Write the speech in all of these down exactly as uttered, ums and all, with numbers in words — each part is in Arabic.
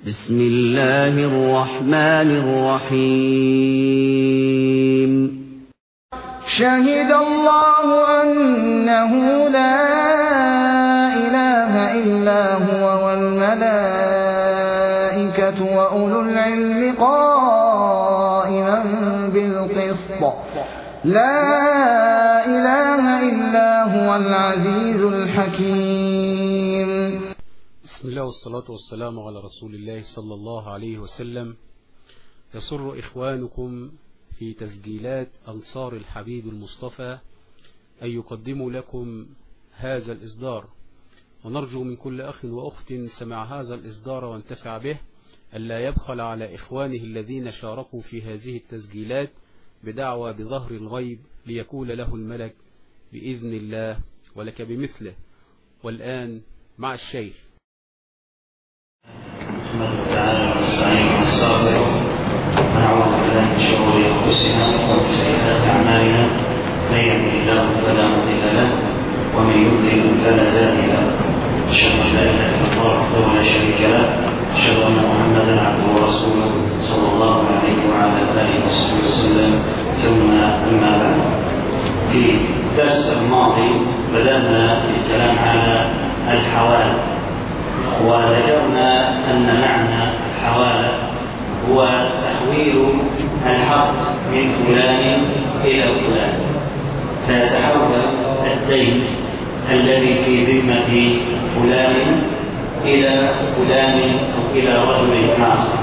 بسم الله الرحمن الرحيم. شهد الله أنه لا إله إلا هو والملائكة وأولو العلم قائما بالقسط لا إله إلا هو العزيز الحكيم. بسم الله والصلاة والسلام على رسول الله صلى الله عليه وسلم. يسر إخوانكم في تسجيلات أنصار الحبيب المصطفى أن يقدموا لكم هذا الإصدار، ونرجو من كل أخ وأخت سمع هذا الإصدار وانتفع به ألا يبخل على إخوانه الذين شاركوا في هذه التسجيلات بدعوى بظهر الغيب ليكون له الملك بإذن الله ولك بمثله. والآن مع الشيخ. نحمده تعالى ونستعينه ونستغفره ونعوذ بالله من شرور انفسنا ومن سيئات اعمالنا، من يهده الله فلا مضل له ومن يضلل فلا هادي له. اشهد ان لا اله الا الله وحده لا شريك له، اشهد ان محمدا عبده ورسوله صلى الله عليه وعلى اله وصحبه وسلم. ثم اما بعد، في الدرس الماضي بدانا الكلام على الحوالة، وذكرنا أن معنى الحوالة هو تحويل الحق من فلان إلى فلان، فيتحول الدين الذي في ذمة فلان إلى فلان أو إلى رجل آخر،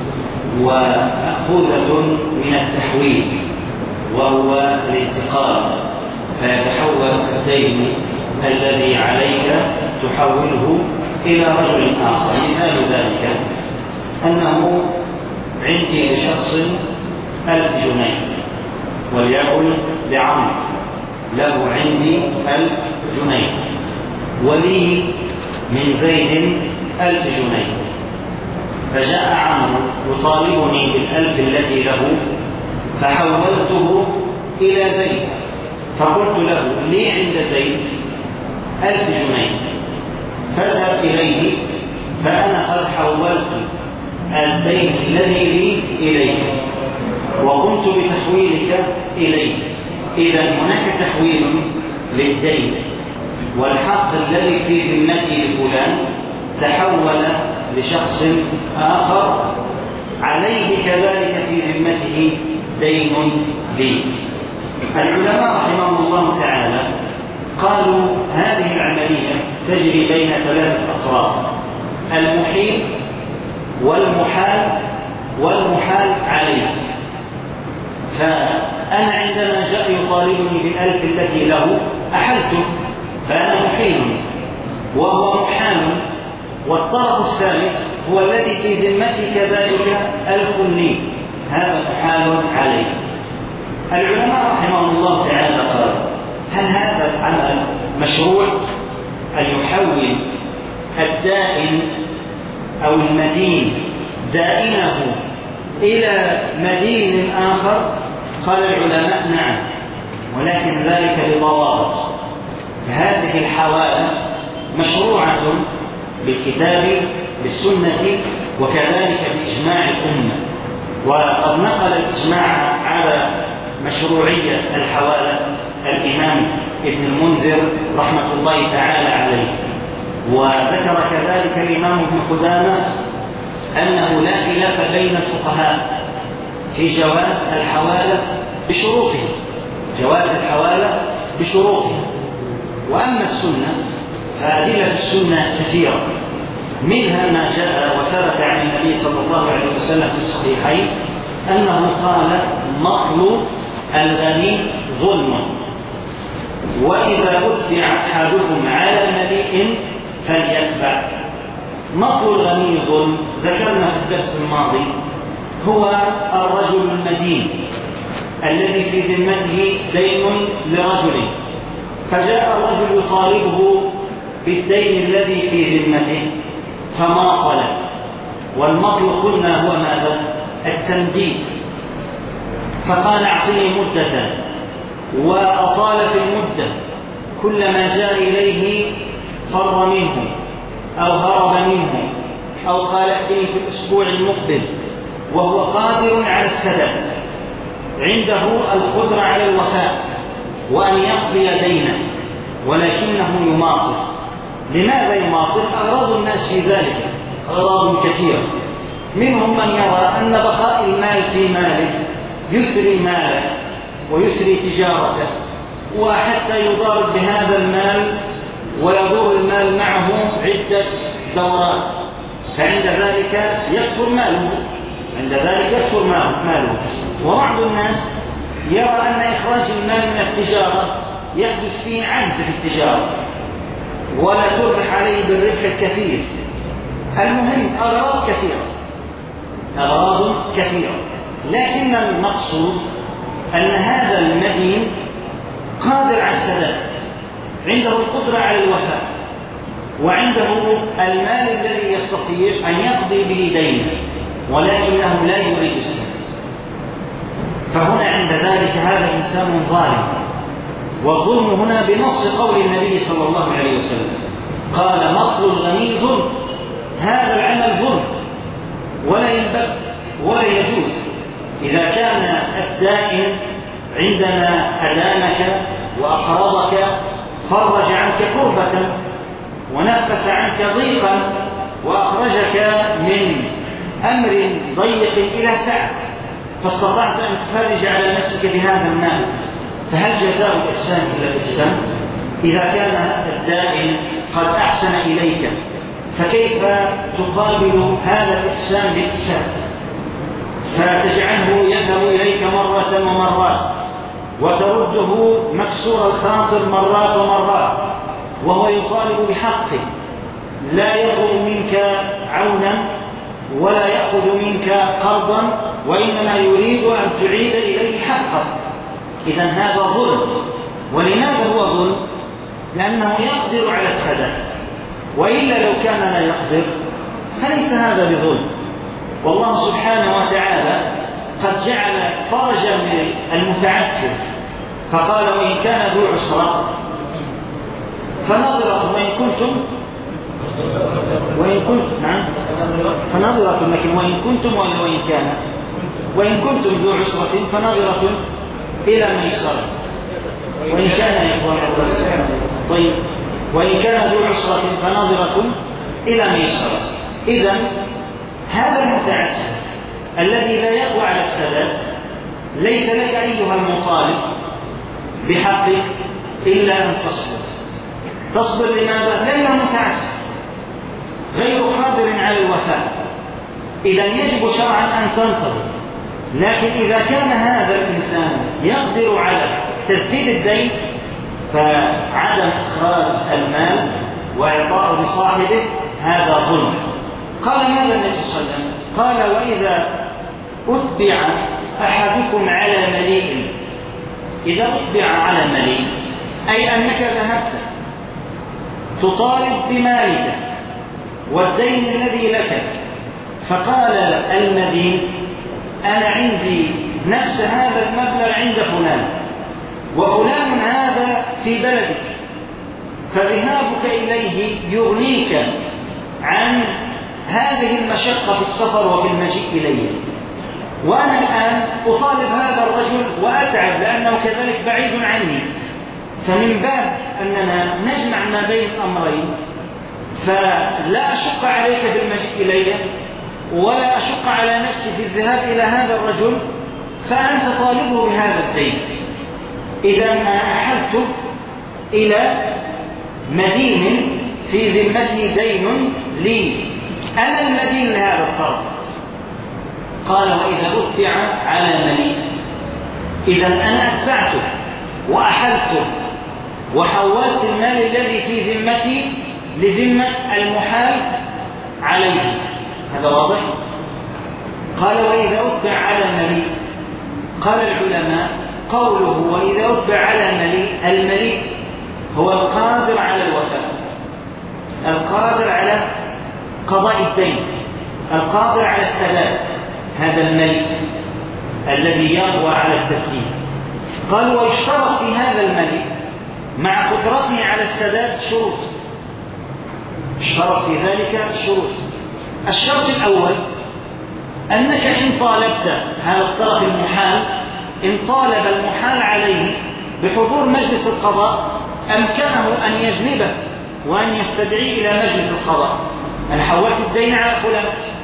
ومأخوذة من التحويل وهو الانتقال، فيتحول الدين الذي عليك تحوله إلى رجل آخر. مثال ذلك أنه عندي لشخص ألف جنيه، وليقل لعمر له عندي ألف جنيه، ولي من زيد ألف جنيه، فجاء عمرو يطالبني بالألف التي له، فحولته إلى زيد، فقلت له لي عند زيد ألف جنيه، فاذهب إليه فأنا قد حولت الدين الذي لي إليك وقمت بتحويلك إليه. إذا هناك تحويل للدين، والحق الذي في ذمتي لفلان تحول لشخص آخر عليه كذلك في ذمته دين لي. العلماء رحمهم الله تعالى قالوا هذه العملية تجري بين ثلاثة أطراف: المحيل والمحال والمحال عليه. فأنا عندما جاء يطالبني بالألف التي له أحلته، فأنا محيل وهو محال، والطرف الثالث هو الذي في ذمتي كذلك ألف لي، هذا محال عليه. العلماء رحمهم الله تعالى قالوا هل هذا العمل مشروع، أن يحول الدائن أو المدين دائنه إلى مدين آخر؟ قال العلماء نعم، ولكن ذلك بضوابط. فهذه الحوالة مشروعة بالكتاب بالسنة وكذلك بإجماع الأمة، وقد نقل الإجماع على مشروعية الحوالة الإمام ابن المنذر رحمة الله تعالى عليه، وذكر كذلك الإمام ابن قدامة أنه لا خلاف بين الفقهاء في جواز الحوالة بشروطها، جواز الحوالة بشروطها. وأما السنة فأدلة السنة كثيرة، منها ما جاء وثبت عن النبي صلى الله عليه وسلم في الصحيحين أنه قال: مطل الغني ظلم، وإذا أتبع أحدكم على مليء فليتبع. مطل الغني ظلم ذكرنا في الدرس الماضي هو الرجل المدين الذي في ذمته دين لرجل، فجاء الرجل يطالبه بالدين الذي في ذمته فماطل. والمطل قلنا هو ماذا؟ التمديد. فقال: اعطني مدة، وأطال في المدة، كلما جاء إليه فر منه أو هرب منه، أو قال ائتني في الأسبوع المقبل وهو قادر على السداد، عنده القدرة على الوفاء وأن يقضي دينه، ولكنه يماطل. لماذا يماطل؟ أغراض الناس في ذلك أغراض كثيرة، منهم من يرى أن بقاء المال في ماله يسري ماله ويسري تجارته، وحتى يضارب بهذا المال ويدور المال معه عدة دورات، فعند ذلك يكثر ماله عند ذلك يكثر ماله. وبعض الناس يرى أن إخراج المال من التجارة يحدث فيه عجز في التجارة ولا تربح عليه بالربح الكثير. المهم أغراض كثيرة أغراض كثيرة لكن المقصود أن هذا المدين قادر على السداد، عنده القدرة على الوفاء، وعنده المال الذي يستطيع أن يقضي به دينه، ولكنه لا يريد السداد. فهنا عند ذلك هذا إنسان ظالم. والظلم هنا بنص قول النبي صلى الله عليه وسلم قال مطل الغني ظلم. هذا العمل ظلم ولا ينبغي ولا يجوز. إذا كان الدائن عندما أدانك وأقرضك فرج عنك كربة ونفس عنك ضيقا وأخرجك من أمر ضيق إلى سعة، فاستطعت أن تفرج على نفسك بهذا المال، فهل جزاء الإحسان إلا الإحسان؟ إذا كان الدائن قد أحسن إليك فكيف تقابل هذا الإحسان بالإحسان فتجعله يذهب إليك مرة ومرات وترده مكسور الخاطر مرات ومرات وهو يطالب بحقه، لا يأخذ منك عونا ولا يأخذ منك قرضا، وإنما يريد أن تعيد إليه حقه. إذن هذا ظلم. ولماذا هو ظلم؟ لأنه يقدر على السداد، وإلا لو كان لا يقدر فليس هذا بظلم. والله سبحانه وتعالى قد جعل فرجا للمتعسر فقال وإن كان ذو عسرة فنظرة وإن كنتم وإن كنتم نعم فنظرة لكن وإن كنتم ولا وإن كان وإن كنتم ذو عسرة فنظرة إلى ميسرة وإن كان يقوى طيب وإن كان ذو عسرة فنظرة إلى ميسرة. إذن هذا المتعسر الذي لا يقوى على السداد ليس لك أيها المطالب بحقك إلا أن تصبر. تصبر لماذا؟ لأنه متعسر غير قادر على الوفاء، إذن يجب شرعا أن تنتظر. لكن إذا كان هذا الإنسان يقدر على تسديد الدين فعدم إخراج المال وإعطاءه لصاحبه هذا ظلم. قال ماذا النبي صلى الله عليه وسلم؟ قال وإذا أتبع أحدكم على مليء، إذا أتبع على مليء أي أنك ذهبت تطالب بمالك والدين الذي لك، فقال المدين أنا عندي نفس هذا المبلغ عند فلان وفلان هذا في بلدك، فذهابك إليه يغنيك عن هذه المشقة في السفر وفي المجيء إليه، وأنا الآن أطالب هذا الرجل وأتعب لأنه كذلك بعيد عني، فمن باب أننا نجمع ما بين الأمرين فلا أشق عليك بالمجيء إليه ولا أشق على نفسي في الذهاب إلى هذا الرجل، فأنت طالبه بهذا الدين. إذا أنا أحلت إلى مدين في ذمته دين لي، أنا المدين لهذا القرض. قال وإذا أتبع على مليء، إذا أنا أتبعته وأحلته وحولت المال الذي في ذمتي لذمة المحال عليه. هذا واضح؟ قال وإذا أتبع على مليء، قال العلماء قوله وإذا أتبع على مليء، المليء هو القادر على الوفاء، القادر على قضاء الدين، القادر على السداد، هذا المليء الذي يقوى على التسديد. قال ويشترط في هذا المليء مع قدرته على السداد شروط، اشترط في ذلك شروط. الشرط الأول أنك إن طالبت هذا الطرف المحال، إن طالب المحال عليه بحضور مجلس القضاء أمكنه أن يجلبه وأن يستدعي إلى مجلس القضاء. أنا حولت الدين على فلان،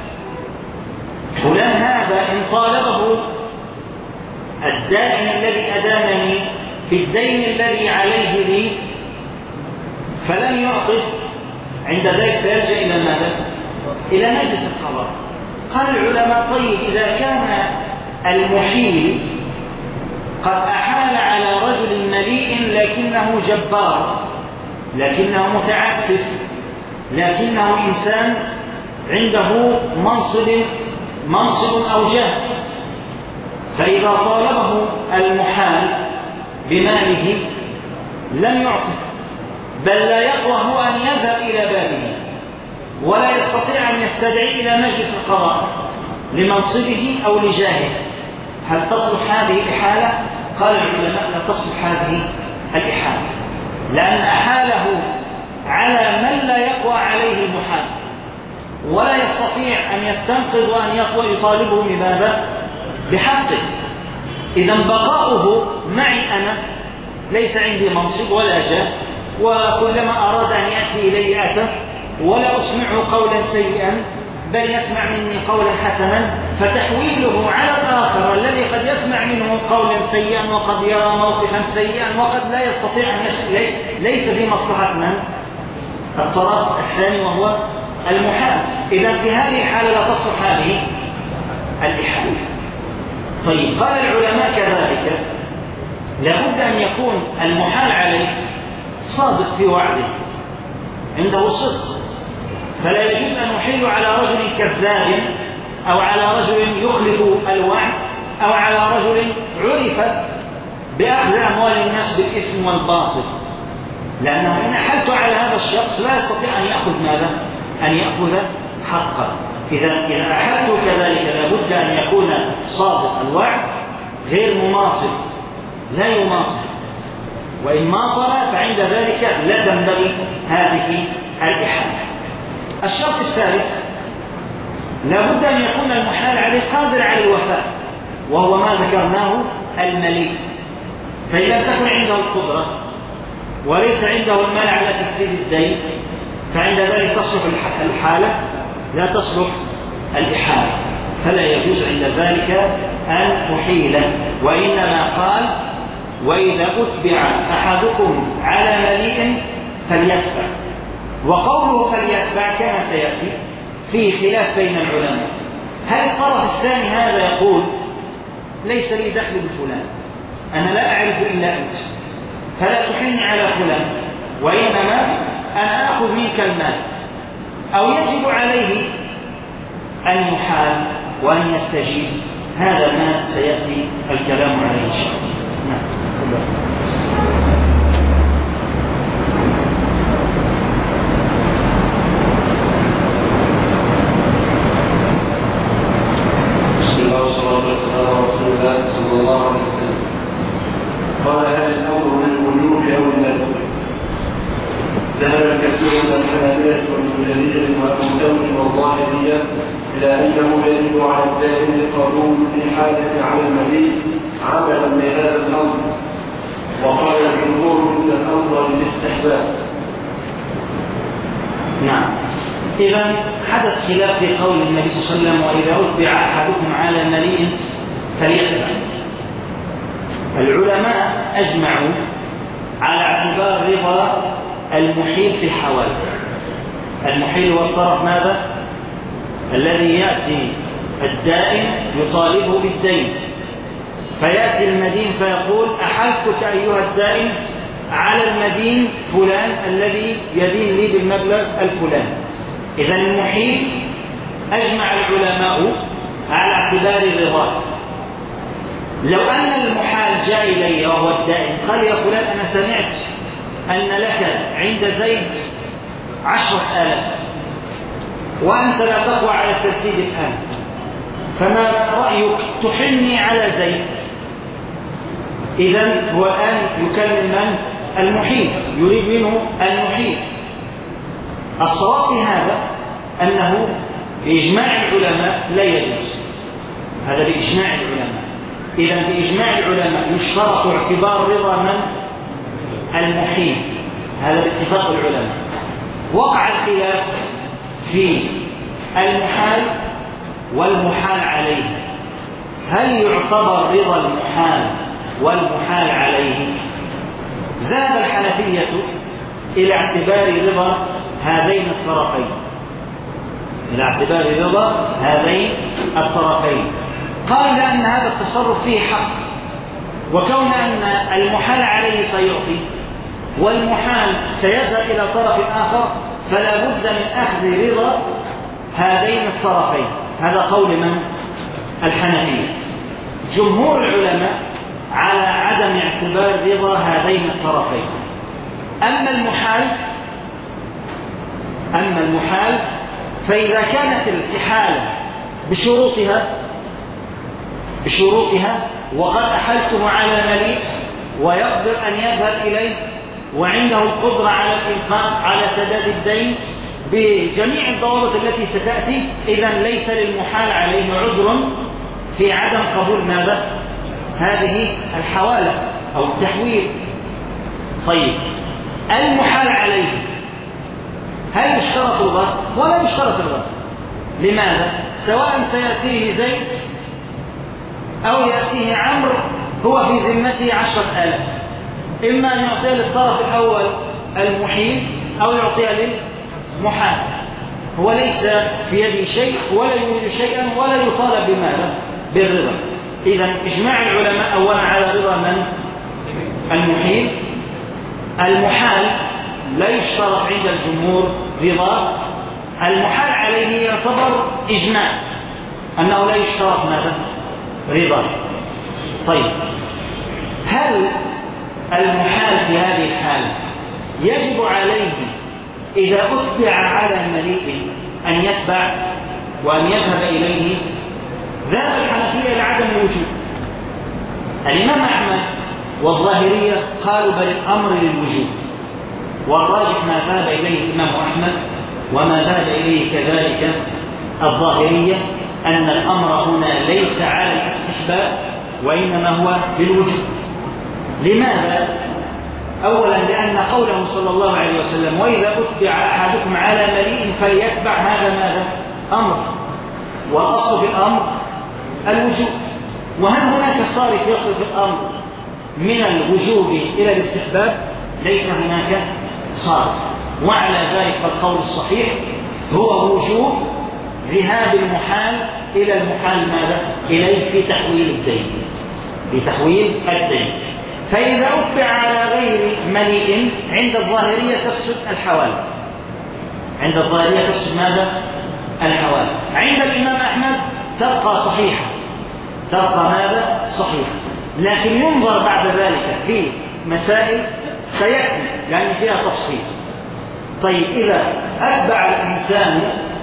فلان هذا إن طالبه الدائن الذي أدانني بالدين الذي عليه لي فلم يعطه، عند ذلك سيرجع إلى ماذا؟ إلى مجلس القضاء. قال العلماء طيب إذا كان المحيل قد أحال على رجل مليء لكنه جبار، لكنه متعسف، لكنه إنسان عنده منصب منصب أو جاه، فإذا طالبه المحال بماله لم يعطه، بل لا يقوى هو أن يذهب إلى بابه ولا يستطيع أن يستدعي إلى مجلس القضاء لمنصبه أو لجاهه، هل تصلح هذه الإحالة؟ قال العلماء لا تصلح هذه الإحالة، لأن أحاله على من لا يقوى عليه المحال ولا يستطيع أن يستنقذ وأن يقوى يطالبه بماذا؟ بحقه. إذا بقاؤه معي أنا، ليس عندي منصب ولا جاه، وكلما أراد أن يأتي إلي أتى، ولا أسمعه قولا سيئا بل يسمع مني قولا حسنا، فتحويله على الآخر الذي قد يسمع منه قولا سيئا وقد يرى موقفا سيئا وقد لا يستطيع أن يسأل، ليس في مصلحة من؟ الطرف الثاني وهو المحال. إذا في هذه الحالة لا تصلح هذه الإحالة. طيب قال العلماء كذلك لابد أن يكون المحال عليه صادق في وعده، عنده صدق، فلا يجوز أن نحيل على رجل كذاب أو على رجل يخلف الوعد أو على رجل عرف بأخذ أموال الناس بالإثم والباطل، لأنه إن أحلت على هذا الشخص لا يستطيع أن يأخذ ماذا؟ أن يأخذ حقه. إذا إذا أحلت كذلك لابد أن يكون صادق الوعد غير مماطل، لا يماطل، وإن ماطل فعند ذلك لا تنبغي هذه الإحالة. الشرط الثالث لابد أن يكون المحال عليه قادر على الوفاء، وهو ما ذكرناه المليء، فإذا تكن عنده القدرة وليس عنده المال على تسديد الدين فعند ذلك تصلح الحالة لا تصلح الإحالة، فلا يجوز عند ذلك أن أحيل، وإنما قال وإذا أتبع أحدكم على مليء فليتبع، وقوله فليتبع كما سيأتي فيه خلاف بين العلماء، هل الطرف الثاني هذا يقول ليس لي دخل بفلان، أنا لا أعرف إلا أنت فلا تحيلني على فلان، وإنما أنا أخذ منك المال، أو يجب عليه أن يحال وأن يستجيب، هذا ما سيأتي الكلام عليه إن شاء الله. نعم. بسم الله والصلاة والسلام على رسول الله صلى الله عليه وسلم. قال هل الأمر للوجوب أو للندب؟ ذهب الكثير من الحنابلة والمجاهدين وأبو ثور والظاهرية إلى أنه يجب على الدائن القبول في حالة على المليء عملا بهذا الأمر، وقال الجمهور إن الأمر للاستحباب. نعم. إذا حدث خلاف في قول النبي صلى الله عليه وسلم وإذا أتبع أحدكم على مليء فليتبع. العلماء أجمعوا على اعتبار رضا المحيل في الحوالي. المحيل هو الطرف ماذا؟ الذي يأتي الدائن يطالبه بالدين، فيأتي المدين فيقول أحلتك أيها الدائن على المدين فلان الذي يدين لي بالمبلغ الفلاني. إذن المحيل أجمع العلماء على اعتبار الرضا. لو أن المحال جاء إلي وهو الدائن قال يا فلان أنا سمعت أن لك عند زيد عشرة آلاف وأنت لا تقوى على التسديد الآن، فما رأيك تحلني على زيد؟ إذن هو الآن يكلم من؟ المحيل، يريد منه المحيل. الصواب في هذا أنه بإجماع العلماء لا يجوز. هذا بإجماع العلماء. إذا بإجماع العلماء يشترط اعتبار رضا من؟ المحيل. هذا باتفاق العلماء. وقع الخلاف في المحال والمحال عليه. هل يعتبر رضا المحال والمحال عليه؟ ذهب الحنفية إلى اعتبار رضا هذين الطرفين إلى اعتبار رضا هذين الطرفين قال لأن هذا التصرف فيه حق، وكون أن المحال عليه سيعطي والمحال سيذهب إلى طرف آخر فلا بد من أخذ رضا هذين الطرفين. هذا قول من؟ الحنفية. جمهور العلماء على عدم اعتبار رضا هذين الطرفين. أما المحال أما المحال فإذا كانت الإحالة بشروطها بشروطها وقد أحلته على مليء ويقدر أن يذهب إليه وعنده القدرة على الإنفاق على سداد الدين بجميع الضوابط التي ستأتي، إذن ليس للمحال عليه عذر في عدم قبول ماذا؟ هذه الحوالة أو التحويل. طيب المحال عليه هل يشترط الرضا ولا يشترط الرضا؟ لماذا؟ سواء سيأتيه زيد أو يأتيه عمرو هو في ذمته عشرة آلاف، إما أن يعطيه للطرف الأول المحيل أو يعطيه للمحال. هو ليس في يده شيء ولا يريد شيئا ولا يطالب بماذا؟ بالرضا. إذن إجماع العلماء أولا على رضا من؟ المحيل. المحال لا يشترط عند الجمهور رضا. المحال عليه يعتبر إجماع أنه لا يشترط ماذا؟ رضا. طيب هل المحال في هذه الحالة يجب عليه إذا أتبع على مليء أن يتبع وأن يذهب إليه؟ ذهب الحنفية لعدم الوجوب. الإمام أحمد والظاهرية قالوا بل الأمر للوجوب، والراجح ما ذهب إليه الإمام أحمد وما ذهب إليه كذلك الظاهرية أن الأمر هنا ليس على الاستحباب وإنما هو بالوجوب. لماذا؟ أولا لأن قوله صلى الله عليه وسلم وإذا أتبع أحدكم على مليء فليتبع، هذا ماذا؟ أمر، والأصل في الأمر الوجوب. وهل هناك صارف يصل في الأمر من الوجوب إلى الاستحباب؟ ليس هناك صارف. وعلى ذلك فالقول الصحيح هو وجوب ذهاب المحال إلى المحال ماذا؟ إليه في تحويل الدين في تحويل الدين. فإذا أتبع على غير مليء عند الظاهرية تفسد الحوالة. عند الظاهرية تفسد ماذا؟ الحوالة. عند الإمام أحمد تبقى صحيحة تبقى ماذا؟ صحيحة. لكن ينظر بعد ذلك في مسائل سيأتي يعني فيها تفصيل. طيب إذا أتبع الإنسان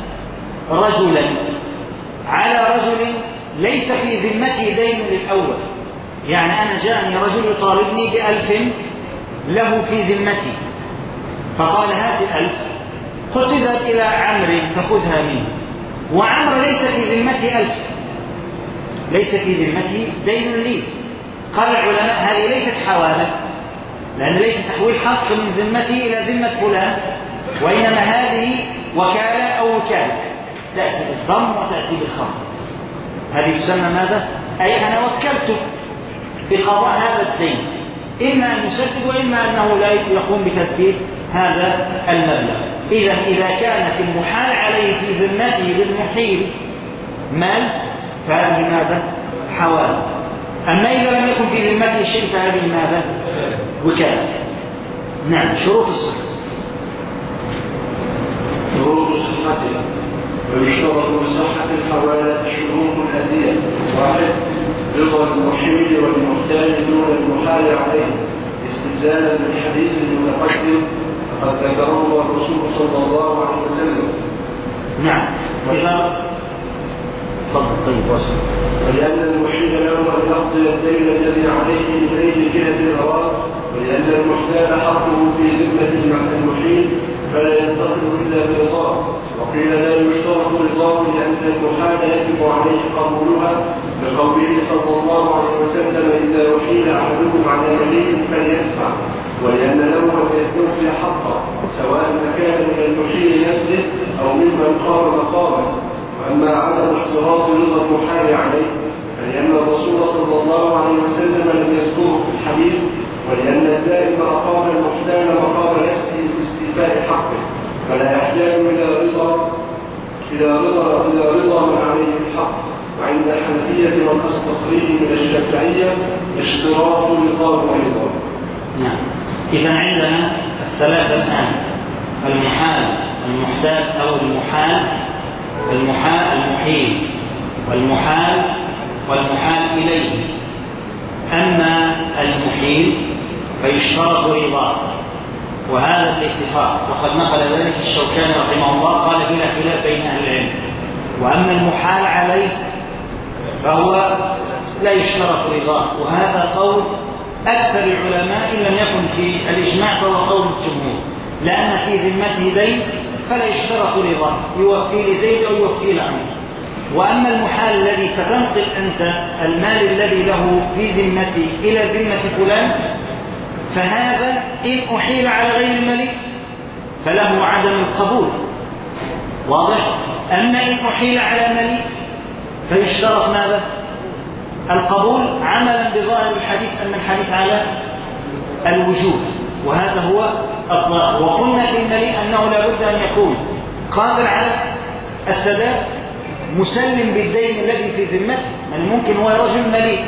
رجلا على رجل ليس في ذمته دين للأول، يعني أنا جاءني رجل يطالبني بألف له في ذمتي فقال هات الألف، قلت اذهب إلى عمرو فخذها منه، وعمرو ليس في ذمتي ألف ليس في ذمتي دين لي. قال العلماء هذه ليست حوالة، لأن ليس تحويل حق من ذمتي إلى ذمة فلان، وإنما هذه وكالة أو وكالة تأتي بالضم وتأتي بالخفض. هذه تسمى ماذا؟ أي أنا وكلته بقضاء هذا الدين، إما أن يسدد وإما أنه لا يقوم بتسديد هذا المبلغ. إذا إذا كان في المحال عليه في ذمته للمحيل مال فهذه ماذا؟ حوالة. أما إذا لم يكن في ذمته شيء فهذه ماذا؟ وكالة. نعم. شروط الصحة. شروط صحتها. ويشترط لصحة الحوالة شروط هذه: واحد رضا المحيل والمحتاج دون المحال عليه، استدلالا بالحديث المتقدم فقد ذكره الرسول صلى الله عليه وسلم. نعم. وإذا تفضل. طيب وصل. ولأن المحيل له أن يقضي الدين الذي عليه من غير جهة الغرض، ولأن المحتاج حقه في ذمة المحيل فلا ينتقل إلا برضاه، وقيل لا يشترط رضاه لأن المحال يجب عليه قبولها لقوله صلى الله عليه وسلم إذا أحيل أحدكم على يمين فليدفع، ولأن له أن يستوفي حقه سواء كان من المحيل نفسه أو ممن قام مقامه. وأما عدم اشتراط رضا المحال عليه فلأن الرسول صلى الله عليه وسلم لم يذكره في الحديث، ولأن الدائم أقام المحتال مقام نفسه باستيفاء حقه، فلا يحتاج إلى رضا إلى رضا إلى رضا من عليه الحق. وعند الحنفية والأصطخري من الشافعية اشتراط رضاه أيضا. نعم. إذا عندنا الثلاثة الآن: المحال، المحتال أو المحال، المحال المحيل، والمحال والمحال إليه. أما المحيل فيشترط رضاه، وهذا الاتفاق، وقد نقل ذلك الشوكاني رحمه الله قال بلا خلاف بين أهل العلم. وأما المحال عليه فهو لا يشترط رضاه، وهذا قول أكثر العلماء إن لم يكن في الإجماع فهو قول الجمهور، لأن في ذمته دين فلا يشترط رضاه، يوفي لزيد أو يوفي لعمر. وأما المحال الذي ستنقل أنت المال الذي له في ذمتي إلى ذمة فلان، فهذا إن أحيل على غير الملك فله عدم القبول، واضح؟ أما إن أحيل على ملك فيشترط ماذا؟ القبول، عملا بظاهر الحديث أن الحديث على الوجوب، وهذا هو الظاهر. وقلنا في الملك أنه لا بد أن يكون قادر على السداد، مسلم بالدين الذي في ذمته. من ممكن هو رجل مليء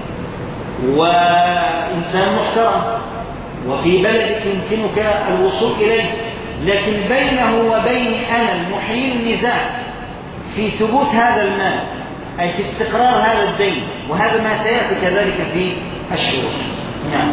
وإنسان محترم وفي بلدك يمكنك الوصول إليه، لكن بينه وبين أنا المحيل نزاع في ثبوت هذا المال، أي في استقرار هذا الدين، وهذا ما سيأتي كذلك في الشروط. نعم.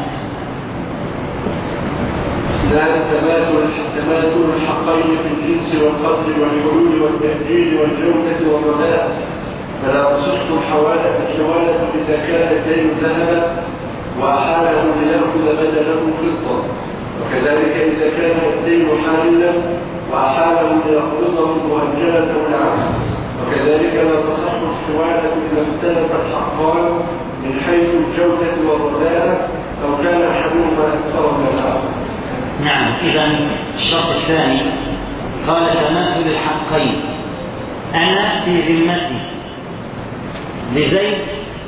لا التماثل التماثل الحقين في الجنس والقدر والحلول والتأجيل والجودة والرداء، فلا تصح الحوالة الحوالة إذا كان الدين ذهبا وأحاله ليأخذ بدله فضة، وكذلك إذا كان الدين حاللا وأحاله ليقبضه مؤجلا أو العكس، وكذلك لا تصح الحوالة إذا اختلف الحقان من حيث الجودة والرداء أو كان أحدهما أكثر من الآخر. نعم. إذا الشرط الثاني قال تماثل الحقين. أنا في ذمتي لزيد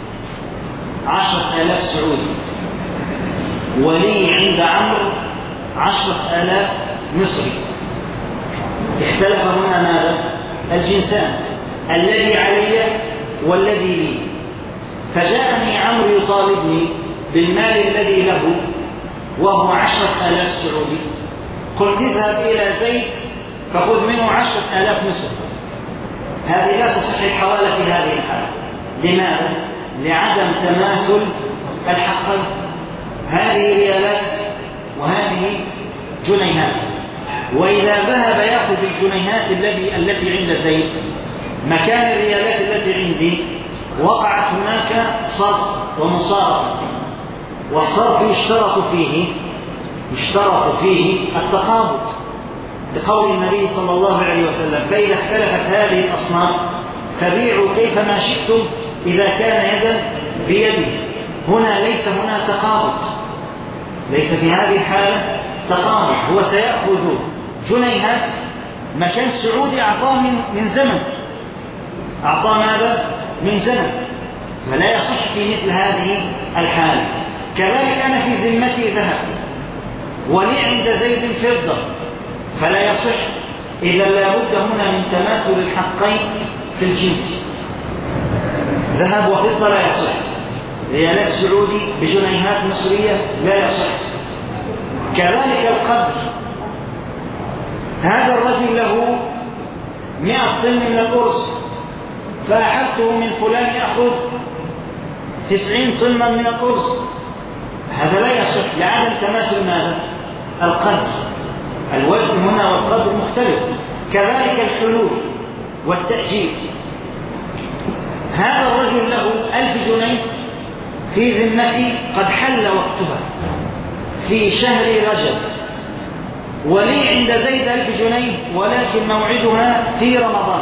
عشرة آلاف سعودي، ولي عند عمرو عشرة آلاف مصري. اختلف هنا ماذا؟ الجنسان، الذي علي والذي لي. فجاءني عمرو يطالبني بالمال الذي له وهو عشرة آلاف سعودي، قلت اذهب إلى زيد فخذ منه عشرة آلاف مصر. هذه لا تصح الحوالة في هذه الحالة. لماذا؟ لعدم تماثل الحقين. هذه ريالات وهذه جنيهات، وإذا ذهب يأخذ الجنيهات التي التي عند زيد مكان الريالات التي عندي، وقعت هناك صرف ومصارفة. والصرف يشترط فيه يشترط فيه التقابض، لقول النبي صلى الله عليه وسلم: فإذا اختلفت هذه الأصناف فبيعوا كيفما شئتم إذا كان يدا بيد. هنا ليس هنا تقابض، ليس في هذه الحالة تقابض. هو سيأخذ جنيهات مكان سعودي أعطاه من, من زمن، أعطاه ماذا؟ من زمن، فلا يصح في مثل هذه الحالة. كذلك أنا في ذمتي ذهب ولي عند زيد فضة، فلا يصح. إذا لا بد هنا من تماثل الحقين في الجنس. ذهب وفضة لا يصح، ريالات سعودي بجنيهات مصرية لا يصح. كذلك القدر، هذا الرجل له مئة طن من الأرز، فأحبته من فلان يأخذ تسعين طنا من الأرز، هذا لا يصح لعدم تماثل ماذا؟ القدر. الوزن هنا والقدر مختلف. كذلك الحلول والتأجيل، هذا الرجل له ألف جنيه في ذمتي قد حل وقتها في شهر رجب، ولي عند زيد ألف جنيه ولكن موعدها في رمضان،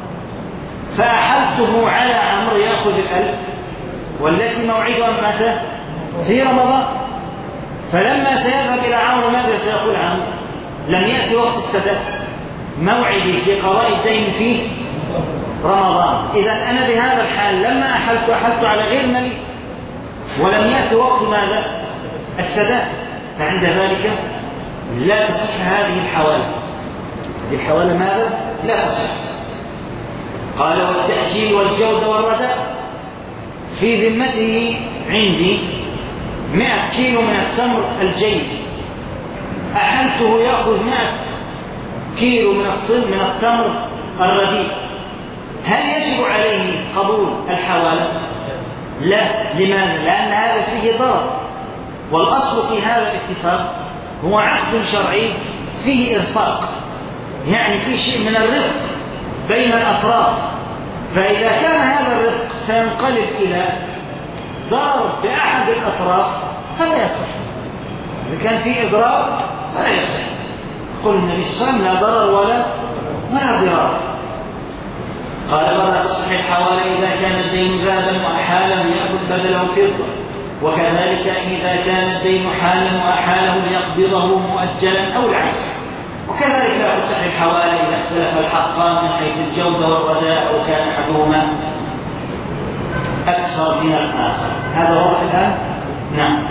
فأحلته على عمرو يأخذ الألف والتي موعدها متى؟ في رمضان. فلما سيذهب إلى عمرو ماذا سيقول عمرو؟ لم يأتي وقت السداد، موعدي في قضاء الدين في رمضان، إذا أنا بهذا الحال لما أحلت أحلت على غير مليء ولم يأتي وقت ماذا؟ السداد، فعند ذلك لا تصح هذه الحوالة. الحوالة ماذا؟ لا تصح. قال والتأجيل والجودة والرداء في ذمته عندي مئة كيلو من التمر الجيد، أحلته يأخذ مئة كيلو من من التمر الرديء، هل يجب عليه قبول الحوالة؟ لا. لماذا؟ لأن هذا فيه ضرر، والأصل في هذا الاتفاق هو عقد شرعي فيه إرفاق، يعني فيه شيء من الرفق بين الأطراف، فإذا كان هذا الرفق سينقلب إلى ضرر بأحد الأطراف فلا يصح. إذا كان فيه إضرار فلا يصح. قل النبي صلى الله عليه وسلم لا ضرر ولا ولا ضرار. قال ولا تصح الحوالة إذا كان الدين ذهبا وأحاله يأخذ بدله فضة، وكذلك إذا كان الدين حالا وأحاله ليقبضه مؤجلا أو العكس. وكذلك لا تصح الحوالة إذا اختلف الحقان من حيث الجودة والرداء أو كان أحدهما أكثر من الآخر. هذا واضح الآن؟ نعم.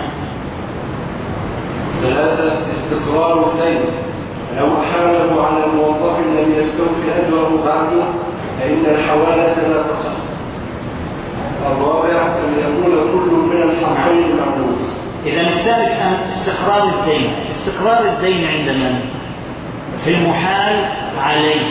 ثلاثة استقرار الدين، لو أحاله على موظف لم يستوفي أجره بعده فإن الحوالة لا تصح. الرابع أن يكون كل من الحقين معلوم. إذا الثالث أن استقرار الدين. استقرار الدين عند من؟ في المحال عليه.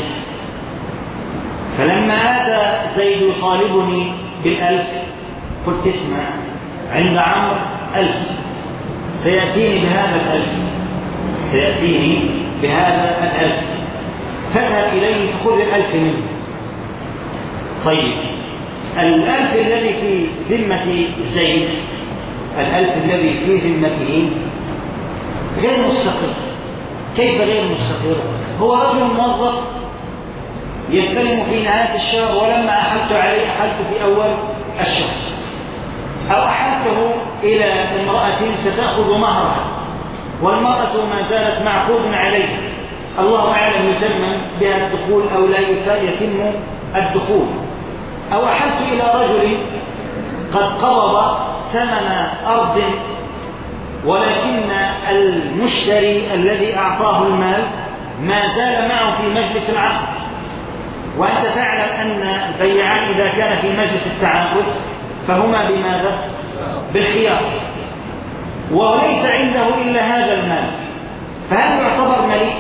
فلما أتى زيد يطالبني بالألف قلت اسمع، عند عمرو ألف سيأتيني بهذا الألف سيأتيني بهذا الألف فاذهب إليه فخذ الألف منه. طيب الألف الذي في ذمة زيد، الألف الذي في ذمته غير مستقر. كيف غير مستقر؟ هو رجل موظف يستلم في نهاية الشهر، ولما أحلت عليه أحلت في أول الشهر، أو أحلته إلى امرأة ستأخذ مهرها والمرأة ما زالت معقود عليها، الله أعلم يتم بها الدخول أو لا يتم الدخول. أو أحلت إلى رجل قد قبض ثمن أرض ولكن المشتري الذي أعطاه المال ما زال معه في مجلس العقد، وأنت تعلم أن البيعان إذا كان في مجلس التعاقد فهما بماذا؟ بالخيار، وليس عنده إلا هذا المال، فهل يعتبر مليء؟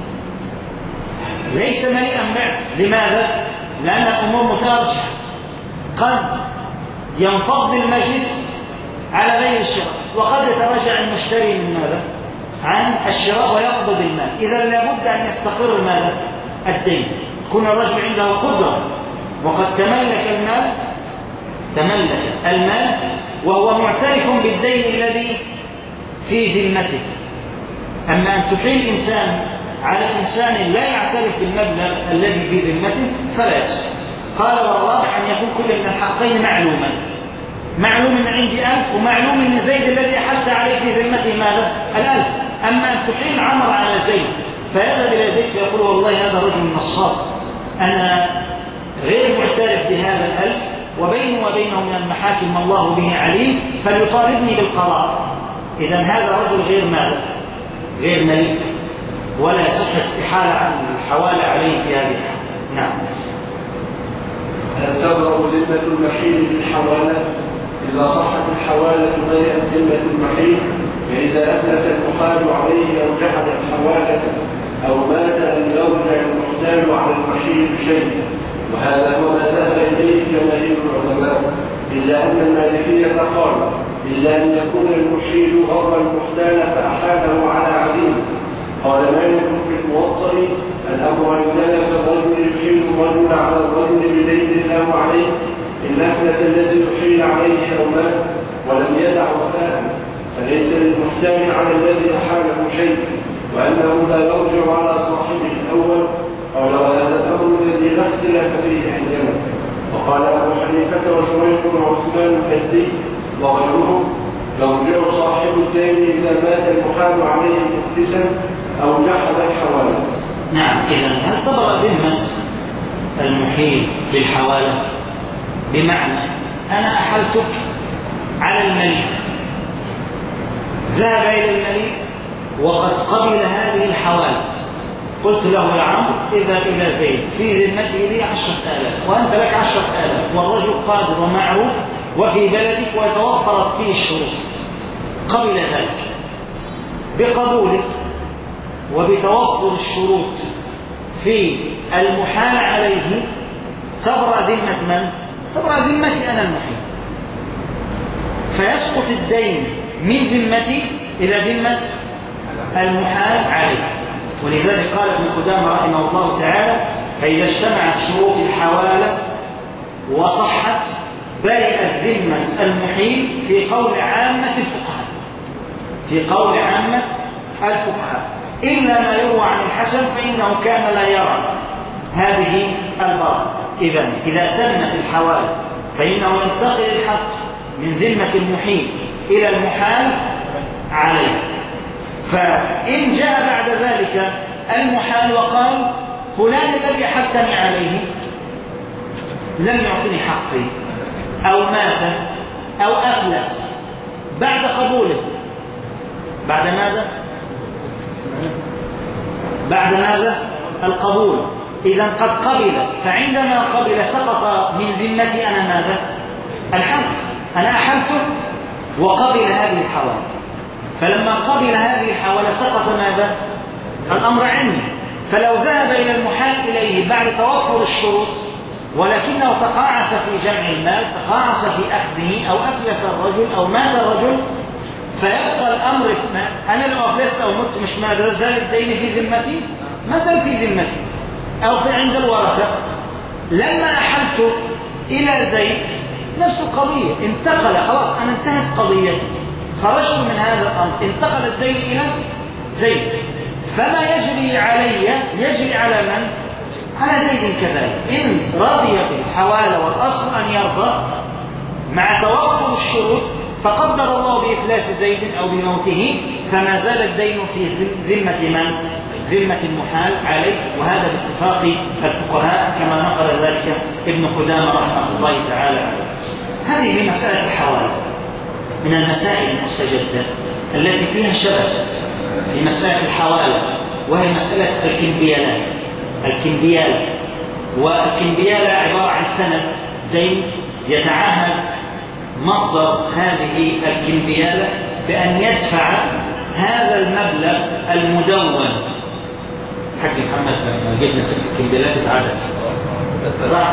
ليس مليئا بعد. لماذا؟ لأن الأمور مترجحة، قد ينفض المجلس على غير الشراء، وقد يتراجع المشتري من ماذا؟ عن الشراء ويقبض المال. إذا لابد أن يستقر ماذا؟ الدين. يكون الرجل عنده قدرة وقد تملك المال تملك المال وهو معترف بالدين الذي في ذمته. أما أن تحيل إنسان على إنسان لا يعترف بالمبلغ الذي في ذمته فلا يصح. قال والرابع أن يكون كل من الحقين معلوما، معلوم من عندي ألف ومعلوم من زيد الذي أحلت عليه في ذمته ماذا؟ الألف. أما أن تحيل عمر على زيد فيذهب إلى زيد فيقول والله هذا رجل نصاب، أنا غير معترف بهذا الألف وبينه وبينه من المحاكم الله به عليم فليطالبني بالقرار. إذا هذا رجل غير ماذا؟ غير مليء، ولا يصح استحالة عن الحوالة عليه في هذه الحالة. نعم. هل تبرأ ذمة المحيل بالحوالة؟ إذا صحت الحوالة برئت ذمة المحيل، فإذا أفلس المحال عليه أو جحد الحوالة أو مات أن يرجع المحتال على المحيل بشيء، وهذا هو ما ذهب إليه جماهير العلماء، إلا أن المالكية قال إلا أن يكون المحيل غر المحتال فأحاله على عديم. قال مالك في الموطأ الأمر عندنا فالرجل يحيل الرجل على الرجل بدين الله عليه إن أفلس الذي يحيل عليه أو مات ولم يدع وفاء، فليس للمحتال على الذي أحاله شيء، وأنه لا يرجع على صاحبه الأول قال وهذا الأمر الذي لا اختلاف فيه عندنا. وقال أبو حنيفة وشريح وعثمان الكندي وغيرهم يرجع صاحب الدين إذا مات المحال عليه مفلسا أو جحد الحوالة. نعم. إذن هل تبرأ ذمة المحيل بالحوالة؟ بمعنى أنا أحلتك على الملك، ذهب إلى الملك وقد قبل هذه الحوالة، قلت له يا عمرو اذهب إلى زيد في ذمته لي عشرة آلاف وأنت لك عشرة آلاف والرجل قادر ومعروف وفي بلدك وتوفرت فيه الشروط، قبل ذلك بقبولك وبتوفر الشروط في المحال عليه تبرأ ذمة من؟ تبرأ ذمتي أنا المحيل، فيسقط الدين من ذمتي إلى ذمة المحال عليه. ولذلك قال ابن قدامة رحمه الله تعالى فإذا اجتمعت شروط الحوالة وصحت برئت ذمة المحيل في قول عامة الفقهاء، في قول عامة الفقهاء إلا ما يروى عن الحسن فإنه كان لا يرى هذه البراءة. إذن إذا تمت الحوالة فإنه ينتقل الحق من ذمة المحيل إلى المحال عليه. فإن جاء بعد ذلك المحال وقال فلان الذي أحلتني عليه لم يعطني حقي أو مات أو أفلس بعد قبوله، بعد ماذا؟ بعد ماذا؟ القبول. إذا قد قبل، فعندما قبل سقط من ذمتي أنا ماذا؟ الحق. أنا أحلته وقبل هذه الحوالة، فلما قبل هذه الحوالة سقط ماذا؟ الأمر عني. فلو ذهب إلى المحال إليه بعد توفر الشروط ولكنه تقاعس في جمع المال، تقاعس في أخذه أو أفلس الرجل أو مات الرجل، فيبقى الأمر أنا لو أفلست أو مت مش ما زال الدين في ذمتي؟ ما زال في ذمتي أو في عند الورثة. لما أحلت إلى زيد نفس القضية، انتقل خلاص أنا انتهت قضيتي، خرجت من هذا الأمر، انتقل الدين إلى زيد، فما يجري علي يجري على من؟ على زيد كذلك. إن رضي بالحوالة والأصل أن يرضى مع توفر الشروط فقدر الله بإفلاس زيد أو بموته فما زال الدين في ذمة من؟ ذمة المحال عليه. وهذا باتفاق الفقهاء كما نقل ذلك ابن قدامة رحمه الله تعالى عليه. هذه مسألة الحوالة من المسائل المستجدة التي فيها شبه في مسألة الحوالة، وهي مسألة الكمبيالات. الكمبيالة والكمبيالة عبارة عن سند دين يتعهد مصدر هذه الكمبيالة بأن يدفع هذا المبلغ المدون. حق محمد جبنا ست الكمبيالات اتعدد صح؟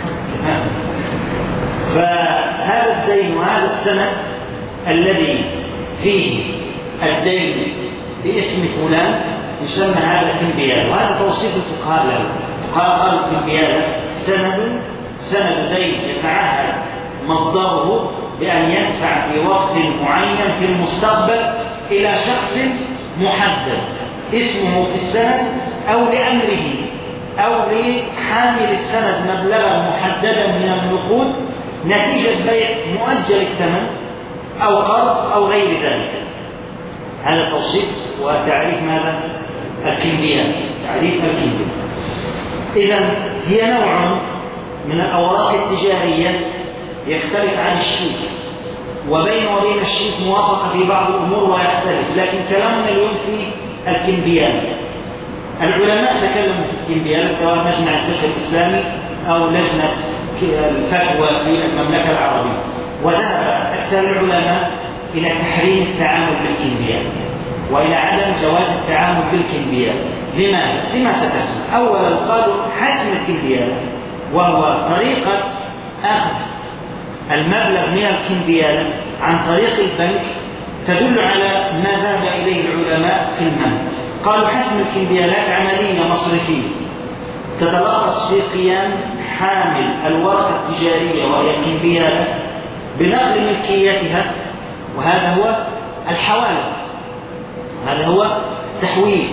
فهذا الدين وهذا السند الذي فيه الدين باسم فلان يسمى هذا كمبيالة، وهذا توصيف الفقهاء له. قالوا الكمبيالة سند سند دين يتعهد مصدره بأن يدفع في وقت معين في المستقبل إلى شخص محدد اسمه في السند أو لأمره أو لحامل السند مبلغا محددا من النقود نتيجة بيع مؤجل الثمن أو قرض أو غير ذلك. هذا توصيف وتعريف ماذا؟ الكمبيالة. تعريف الكمبيالة. إذن هي نوع من الأوراق التجارية يختلف عن الشيك، وبين وبين الشيك موافقة في بعض الأمور ويختلف، لكن كلامنا اليوم في الكمبيالة. العلماء تكلموا في الكمبيالة سواء مجمع الفقه الإسلامي أو لجنة الفتوى في المملكة العربية، وذهب أكثر العلماء إلى تحريم التعامل بالكمبيالة وإلى عدم جواز التعامل بالكمبيالة. لماذا؟ لما ستسمع. أولا قالوا حسم الكمبيالة وهو طريقة أخذ المبلغ من الكمبيالة عن طريق البنك تدل على ما ذهب إليه العلماء في المنع. قالوا حسم الكمبيالات عملية مصرفية تتلخص في قيام حامل الورقة التجارية وهي الكمبيالة بنقل ملكيتها، وهذا هو الحوالة. هذا هو تحويل.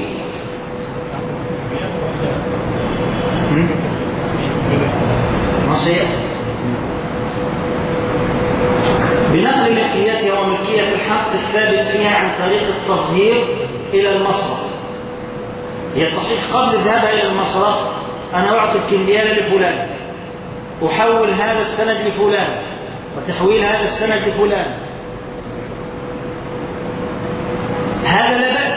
ما سيأتي بنقل ملكيتها وملكية الحق الثابت فيها عن طريق التظهير إلى المصرف. هي صحيح قبل الذهاب إلى المصرف أنا أعطي الكمبيالة لفلان، أحول هذا السند لفلان، وتحويل هذا السند لفلان، هذا لا بأس.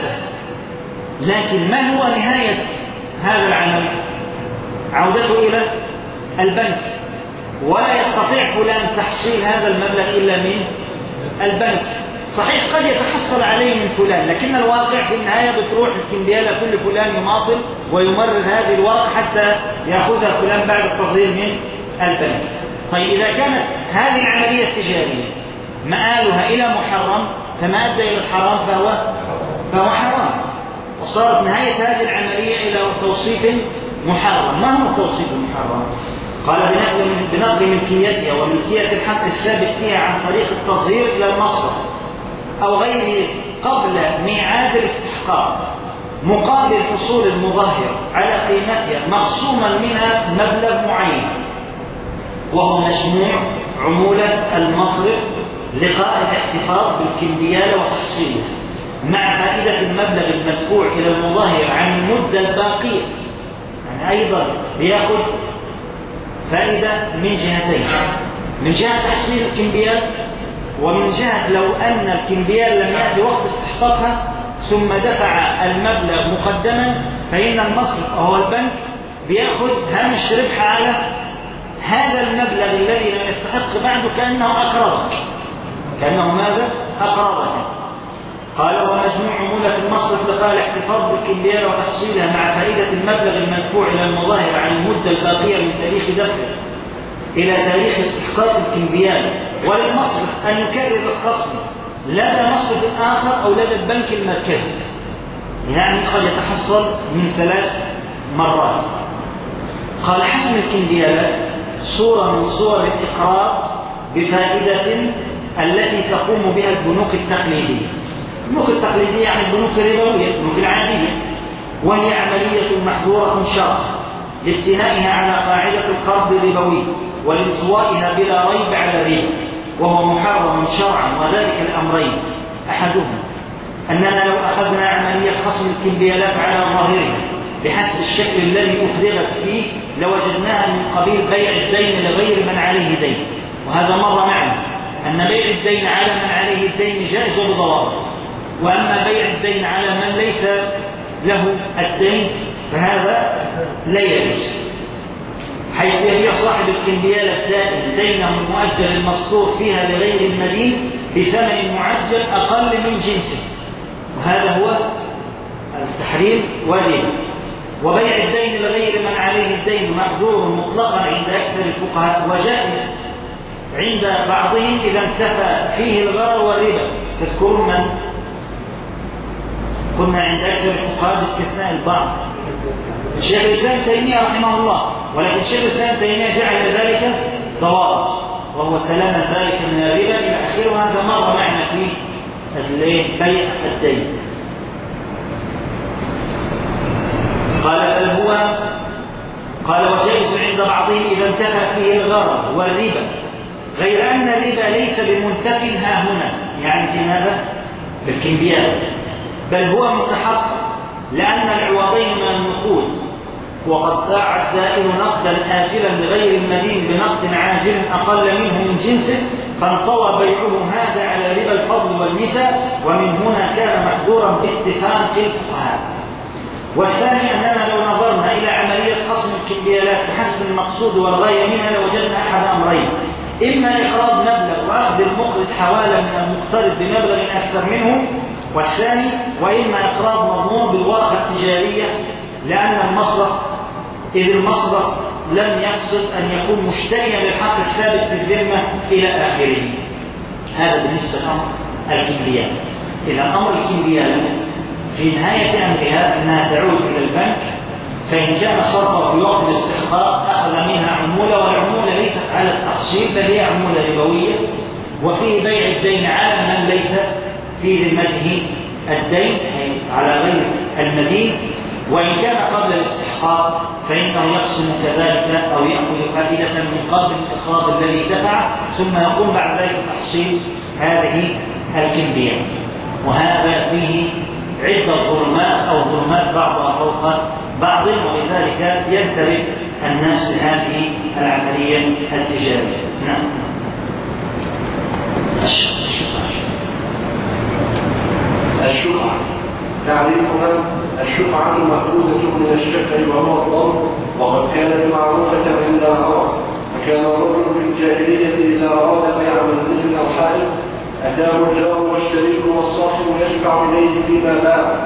لكن ما هو نهاية هذا العمل؟ عودته إلى البنك، ولا يستطيع فلان تحصيل هذا المبلغ إلا من البنك. صحيح قد يتحصل عليه من فلان، لكن الواقع في النهاية بتروح الكمبيالة كل فلان يماطل ويمرر هذه الورقة حتى يأخذها فلان بعد التظهير من البنك. طيب إذا كانت هذه العملية التجارية مآلها إلى محرم فما أدى إلى الحرام فهو فهو حرام، وصارت نهاية هذه العملية إلى توصيف محرم. ما هو التوصيف المحرم؟ قال بنقل ملكيتها وملكية الحق الثابت فيها عن طريق التظهير إلى المصرف أو غيره قبل ميعاد الاستحقاق مقابل حصول المظهر على قيمتها مخصوما منها مبلغ معين، وهو مجموع عمولة المصرف لقاء الاحتفاظ بالكمبيالة وتحصيلها مع فائدة المبلغ المدفوع إلى المظهر عن المدة الباقية. يعني أيضا بيأخذ فائدة من جهتين، من جهة تحصيل الكمبيال، ومن جهة لو أن الكمبيال لم يأتي وقت استحقاقها ثم دفع المبلغ مقدما فإن المصرف أو البنك بيأخذ هامش ربح على هذا المبلغ الذي لم يستحق بعده، كأنه أقرضك، كأنه ماذا؟ أقرضك. قال ومجموع عمولة المصرف لقاء الاحتفاظ بالكمبيالة وتحصيلها مع فائدة المبلغ المدفوع إلى المظاهر عن المدة الباقية من تاريخ دفعه إلى تاريخ استحقاق الكمبيالة، وللمصرف أن يكرر الخصم لدى مصرف آخر أو لدى البنك المركزي، يعني قد يتحصل من ثلاث مرات. قال حسم الكمبيالات صورة من صور الإقراض بفائدة التي تقوم بها البنوك التقليدية. البنوك التقليدية يعني البنوك الربوية، البنوك العادية، وهي عملية محظورة شرعا لابتنائها على قاعدة القرض الربوي ولانطوائها بلا ريب على الربا، وهو محرم شرعا. وذلك الأمرين أحدهما أننا لو أخذنا عملية خصم الكمبيالات على ظاهرها بحسب الشكل الذي أفرغت فيه لوجدناها من قبيل بيع الدين لغير من عليه دين، وهذا مر معنا أن بيع الدين على من عليه الدين جائز بضوابط، وأما بيع الدين على من ليس له الدين فهذا لا يجوز، حيث يبيع صاحب الكمبيالة الدائم دينه المؤجل المسطور فيها لغير المدين بثمن معجل أقل من جنسه، وهذا هو التحريم والربا. وبيع الدين لغير من عليه الدين مأجور مطلقا عند أكثر الفقهاء، وجائز عند بعضهم إذا انتفى فيه الغرر والربا. تذكرون من قلنا عند أكثر الفقهاء باستثناء البعض؟ الشيخ الإسلام تيمية رحمه الله، ولكن الشيخ الإسلام تيمية جعل ذلك ضوابط، وهو سلامة ذلك من الربا إلى آخره، وهذا مر معنا في بيع الدين. قال بل هو قال وجائز عند بعضهم إذا انتفى فيه الغرر والربا، غير أن الربا ليس بمنتف ها هنا، يعني في ماذا؟ في الكمبيال، بل هو متحقق، لأن العوضين من النقود، وقد باع الدائن نقدا آجلا لغير المدين بنقد عاجل أقل منه من جنسه، فانطوى بيعه هذا على ربا الفضل والنساء، ومن هنا كان محظورا باتفاق الفقهاء. والثاني أننا لو نظرنا إلى عملية خصم الكمبيالات بحسب المقصود والغاية منها لوجدنا أحد أمرين: إما إقراض مبلغ وأخذ المقرض حوالة من المقترض بمبلغ أكثر منه، والثاني وإما إقراض مضمون بالورقة التجارية، لأن المصرف إذ المصرف لم يقصد أن يكون مشتريا للحق الثابت في الذمة إلى آخره. هذا بالنسبة لأمر الكمبيال. إذا أمر الكمبيال في نهاية أمرها أنها تعود إلى البنك، فإن كان صرفه في وقت الاستحقاق أخذ منها عمولة، والعمولة ليست على التحصيل بل هي عمولة ربوية، وفيه بيع الدين على من ليس في ذمته الدين على غير المدين، وإن كان قبل الاستحقاق فإنه يقسم كذلك أو يأخذ فائدة من قابل الإقراض الذي دفع، ثم يقوم بعد ذلك تحصيل هذه الكمبية. وهذا فيه عدة ظلمات أو ظلمات بعضها فوق بعض، ولذلك ينتبه الناس لهذه العملية التجارية. نعم. الشفعة تعريفها: الشفعة مأخوذة من الشفع وهو الضم، وقد كانت معروفة عند العرب، فكان الرجل في الجاهلية إذا أراد بيع منزل أو حائط أتاه الجار والشريك والصاحب يشفع إليه فيما باع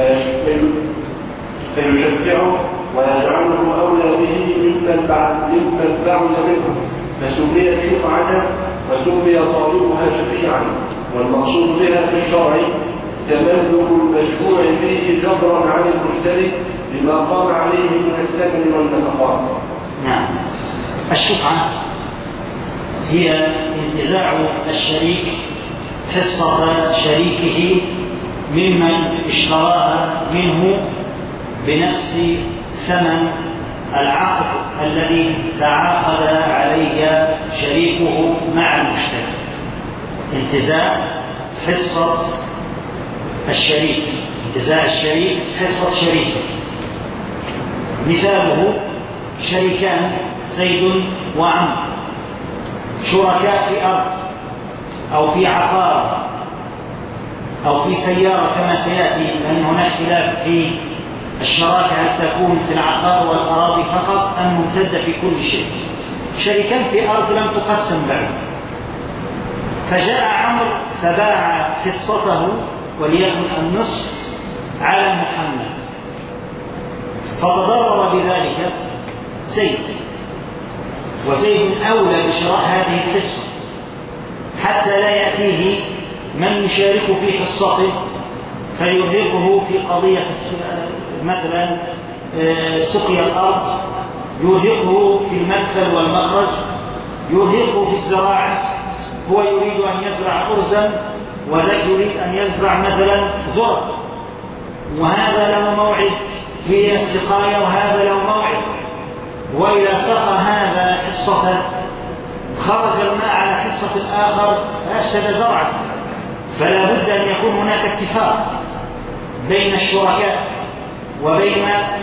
فيشفعه ويجعله أولى به ممن بعد منه، فسميت شفعة وسمي صاحبها شفيعا. والمقصود بها في الشرع تملك المشفوع فيه جبرا عن المشتري بما قام عليه من الثمن والنفقات. نعم. الشفعة هي انتزاع الشريك حصة شريكه ممن اشتراها منه بنفس ثمن العقد الذي تعاقد عليه شريكه مع المشتري. انتزاع حصة الشريك، انتزاع الشريك حصة شريكه. مثاله: شريكان زيد وعمرو شركاء في أرض أو في عقار أو في سيارة كما سيأتي، لأن هناك خلاف في الشراكة هل تكون في العقار والأراضي فقط أم ممتدة في كل شيء. شريكان في أرض لم تقسم بعد، فجاء عمرو فباع حصته وليكن النصف على محمد، فتضرر بذلك زيد، وزيد أولى بشراء هذه الحصة حتى لا يأتيه من يشارك في حصته فيرهقه في قضية مثلا سقي الأرض، يرهقه في المدخل والمخرج، يرهقه في الزراعة. هو يريد أن يزرع أرزا وذاك يريد أن يزرع مثلا ذرة، وهذا له موعد في السقاية وهذا له موعد، وإذا سقى هذا حصة خرج الماء على حصة الآخر فأفسد زرعه. فلا بد أن يكون هناك اتفاق بين الشركاء وبين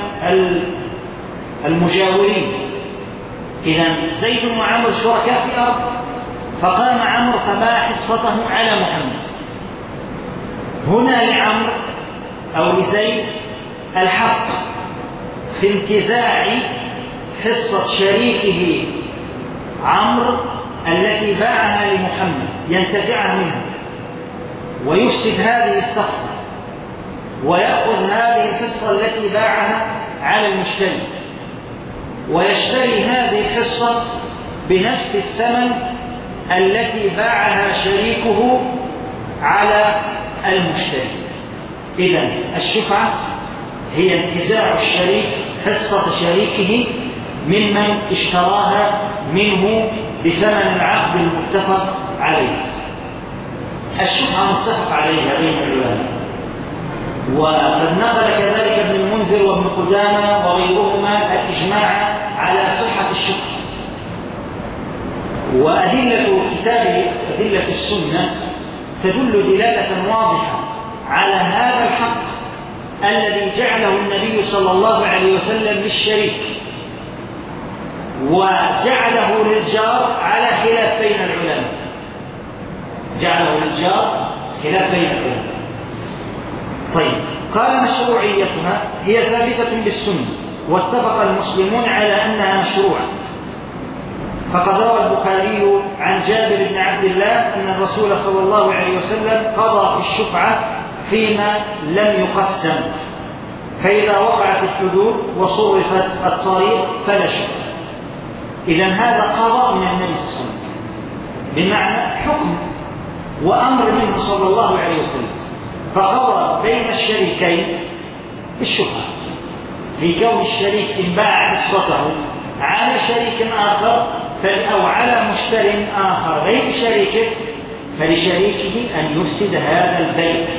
المجاورين. إذن زيد وعمرو شركاء في أرض، فقام عمرو فباع حصته على محمد. هنا لعمرو أو لزيد الحق في انتزاع حصة شريكه عمرو التي باعها لمحمد، ينتزعها منه ويفسد هذه الصفقة ويأخذ هذه الحصة التي باعها على المشتري، ويشتري هذه الحصة بنفس الثمن التي باعها شريكه على المشتري. إذن الشفعة هي انتزاع الشريك حصة شريكه ممن اشتراها منه بثمن العقد المتفق عليه. الشفعة متفق عليها بين العلماء، وقد نقل كذلك ابن المنذر وابن قدامة وغيرهما الإجماع على صحة الشفعة. وأدلة كتابه أدلة السنة تدل دلالة واضحة على هذا الحق الذي جعله النبي صلى الله عليه وسلم للشريك وجعله للجار على خلاف بين العلماء، جعله للجار خلاف بين العلماء. طيب، قال مشروعيتها هي ثابتة بالسنة، واتفق المسلمون على أنها مشروعة. فقد روى البخاري عن جابر بن عبد الله أن الرسول صلى الله عليه وسلم قضى في الشفعة فيما لم يقسم، فإذا وقعت الحدود وصرفت الطريق فلا شفعة. إذن هذا قضاء من النبي صلى الله عليه وسلم، بمعنى حكم وأمر منه صلى الله عليه وسلم، فقضى بين الشريكين بالشفعة في كون الشريك إن باع حصته على شريك آخر أو على مشتر آخر غير شريكه، فلشريكه أن يفسد هذا البيع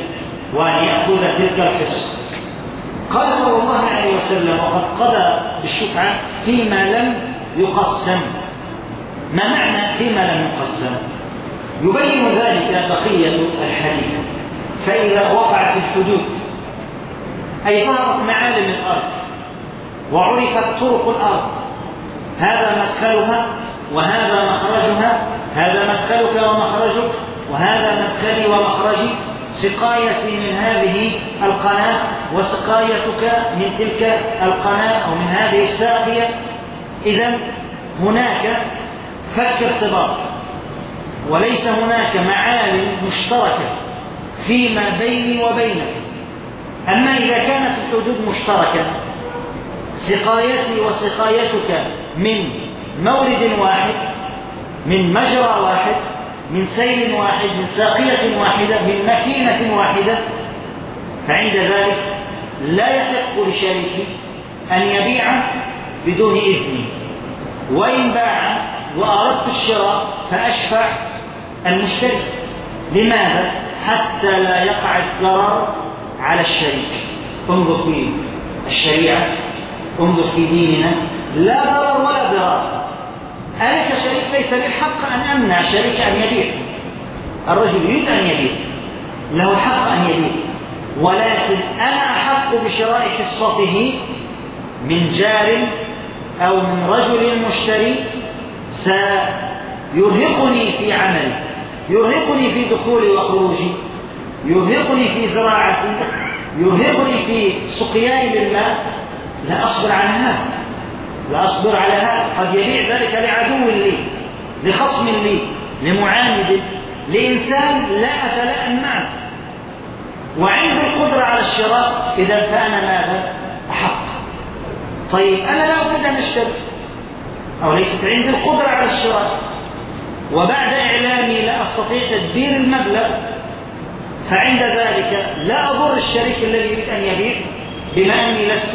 وأن يأخذ تلك الحصة. قال صلى الله عليه وسلم: وقد قضى بالشفعة فيما لم يقسم. ما معنى فيما لم يقسم؟ يبين ذلك بقية الحديث. فإذا وقعت الحدود أي ظهرت معالم الأرض وعرفت طرق الأرض، هذا مدخلها وهذا مخرجها، هذا مدخلك ومخرجك وهذا مدخلي ومخرجي، سقايتي من هذه القناة وسقايتك من تلك القناة أو من هذه الساقية. إذن هناك فك ارتباط، وليس هناك معالم مشتركة فيما بيني وبينك. أما إذا كانت الحدود مشتركة، سقايتي وسقايتك من مورد واحد، من مجرى واحد، من سيل واحد، من ساقية واحدة، من مكينة واحدة، فعند ذلك لا يحق لشريكي أن يبيع بدون إذني، وإن باع وأردت الشراء فأشفع المشتري. لماذا؟ حتى لا يقع الضرر على الشريك. انظر في الشريعة، انظر في ديننا، لا ضرر ولا ضرار. أنا كشريك ليس لي الحق أن أمنع شريك أن يبيع. الرجل يريد أن يبيع، له الحق أن يبيع، ولكن أنا أحق بشراء حصته من جار أو من رجل مشتري سيرهقني في عملي، يرهقني في دخولي وخروجي، يرهقني في زراعتي، يرهقني في سقياي للماء. لا أصبر على هذا، لا أصبر على هذا. قد يبيع ذلك لعدو لي، لخصم لي، لمعاند، لإنسان لا أتلائم معه، وعند القدرة على الشراء إذا فأنا ماذا؟ أحق. طيب أنا لا أريد أن أشتري، أو ليست عندي القدرة على الشراء، وبعد إعلامي لا أستطيع تدبير المبلغ، فعند ذلك لا أضر الشريك الذي يريد أن يبيع بما أني لست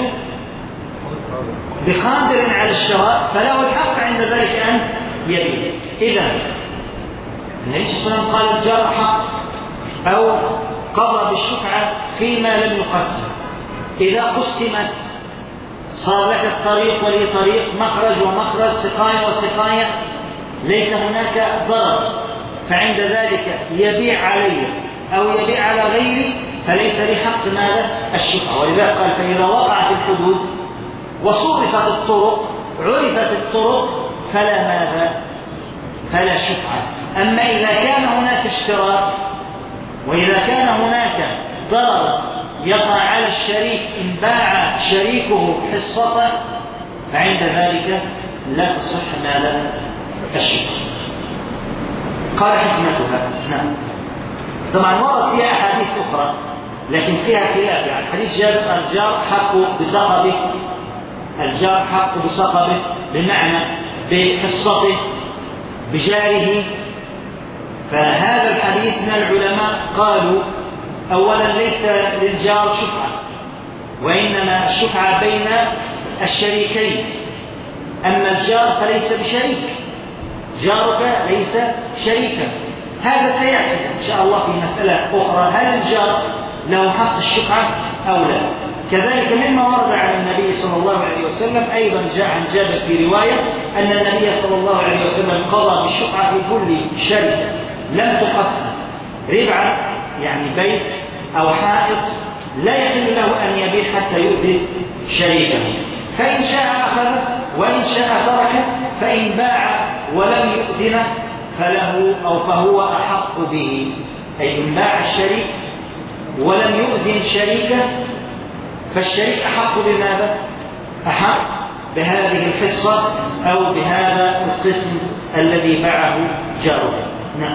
بقادر على الشراء، فله الحق عند ذلك أن يبيع. إذا النبي صلى الله عليه وسلم قال: الجار حق، أو قضى بالشفعة فيما لم يقسم. إذا قسمت صار لك الطريق ولي طريق، مخرج ومخرج، سقاية وسقاية، ليس هناك ضرر، فعند ذلك يبيع علي أو يبيع على غيري، فليس لي حق ماذا؟ الشفعة. ولذلك قال: فإذا وقعت الحدود وصرفت الطرق، عرفت الطرق، فلا ماذا؟ فلا شفعة. أما إذا كان هناك اشتراك، وإذا كان هناك ضرر يقع على الشريك إن باع شريكه حصته، فعند ذلك لا تصح ماذا؟ الشفعة. قال: حكمتها. نعم، طبعا ورد فيها أحاديث أخرى لكن فيها خلاف. يعني حديث جابر: الجار حق بصقبه، الجار حق بصقبه بمعنى بحصته بجاره. فهذا الحديث من العلماء قالوا: أولا ليس للجار شفعة، وإنما الشفعة بين الشريكين. أما الجار فليس بشريك، جارك ليس شريكا. هذا سيأتي إن شاء الله في مسألة أخرى، هل الجار له حق الشفعة أو لا. كذلك مما ورد عن النبي صلى الله عليه وسلم أيضا جاء عن جابر في رواية أن النبي صلى الله عليه وسلم قضى بالشفعة في كل شركة لم تقسم، ربعا يعني بيت أو حائط، لا يحل له أن يبيع حتى يؤذي شريكه، فإن شاء أخذ وإن شاء ترك، فإن باع ولم يؤذنه فله أو فهو أحق به. أي إن باع الشريك ولم يؤذن شريكه فالشريك أحق بماذا؟ أحق بهذه الحصة أو بهذا القسم الذي باعه جاره. نعم.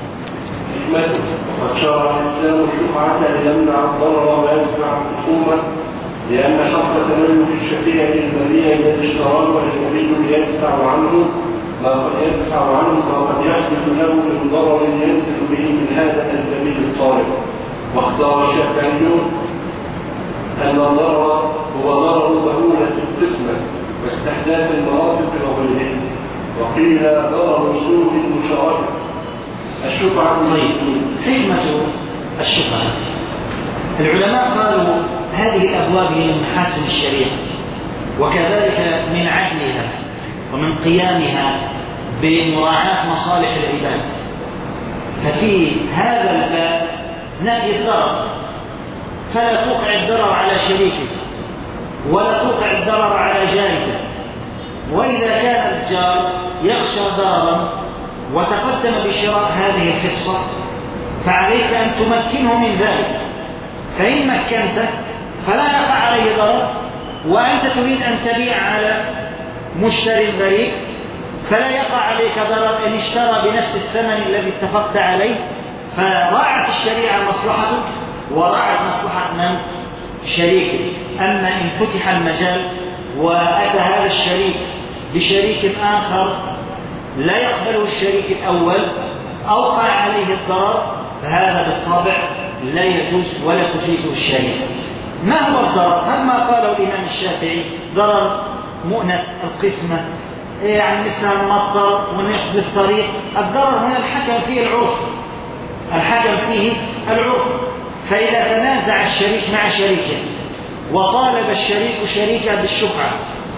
وقد شرع الإسلام الشفعة ليمنع الضرر ويدفع الخصومة، لأن حق تملك الشفيع للبريء الذي اشتراه والمريد يدفع عنه ما قد يدفع عنه ما قد يحدث له من ضرر ينزل به من هذا الجميل الطارئ. واختار الشافعيون أن الضرر هو ضرر مهولة القسمة واستحداث المرافق وغيره، وقيل ضرر وصول المشاركة. الشفعة طيب، حكمة الشفعة العلماء قالوا هذه الأبواب هي من محاسن الشريعة، وكذلك من عدلها ومن قيامها بمراعاة مصالح العباد. ففي هذا الباب نهي الضرر، فلا توقع الضرر على شريكك ولا توقع الضرر على جارك. وإذا كان الجار يخشى ضررا وتقدم بشراء هذه الحصة فعليك أن تمكنه من ذلك، فإن مكنته فلا يقع عليه ضرر، وأنت تريد أن تبيع على مشتري بريء فلا يقع عليك ضرر إن اشترى بنفس الثمن الذي اتفقت عليه. فراعت الشريعة مصلحتك وراعت مصلحة من؟ شريكك. أما إن فتح المجال وأتى هذا الشريك بشريك آخر لا يقبله الشريك الأول أوقع عليه الضرر، فهذا بالطبع لا يجوز ولا تجيزه الشريعة. ما هو الضرر؟ هل ما قاله الإمام الشافعي ضرر مؤنة القسمة، يعني مثل المطر ونقض الطريق؟ الضرر هنا الحكم فيه العرف، الحكم فيه العرف. فإذا تنازع الشريك مع شريكه وطالب الشريك شريكه بالشفعة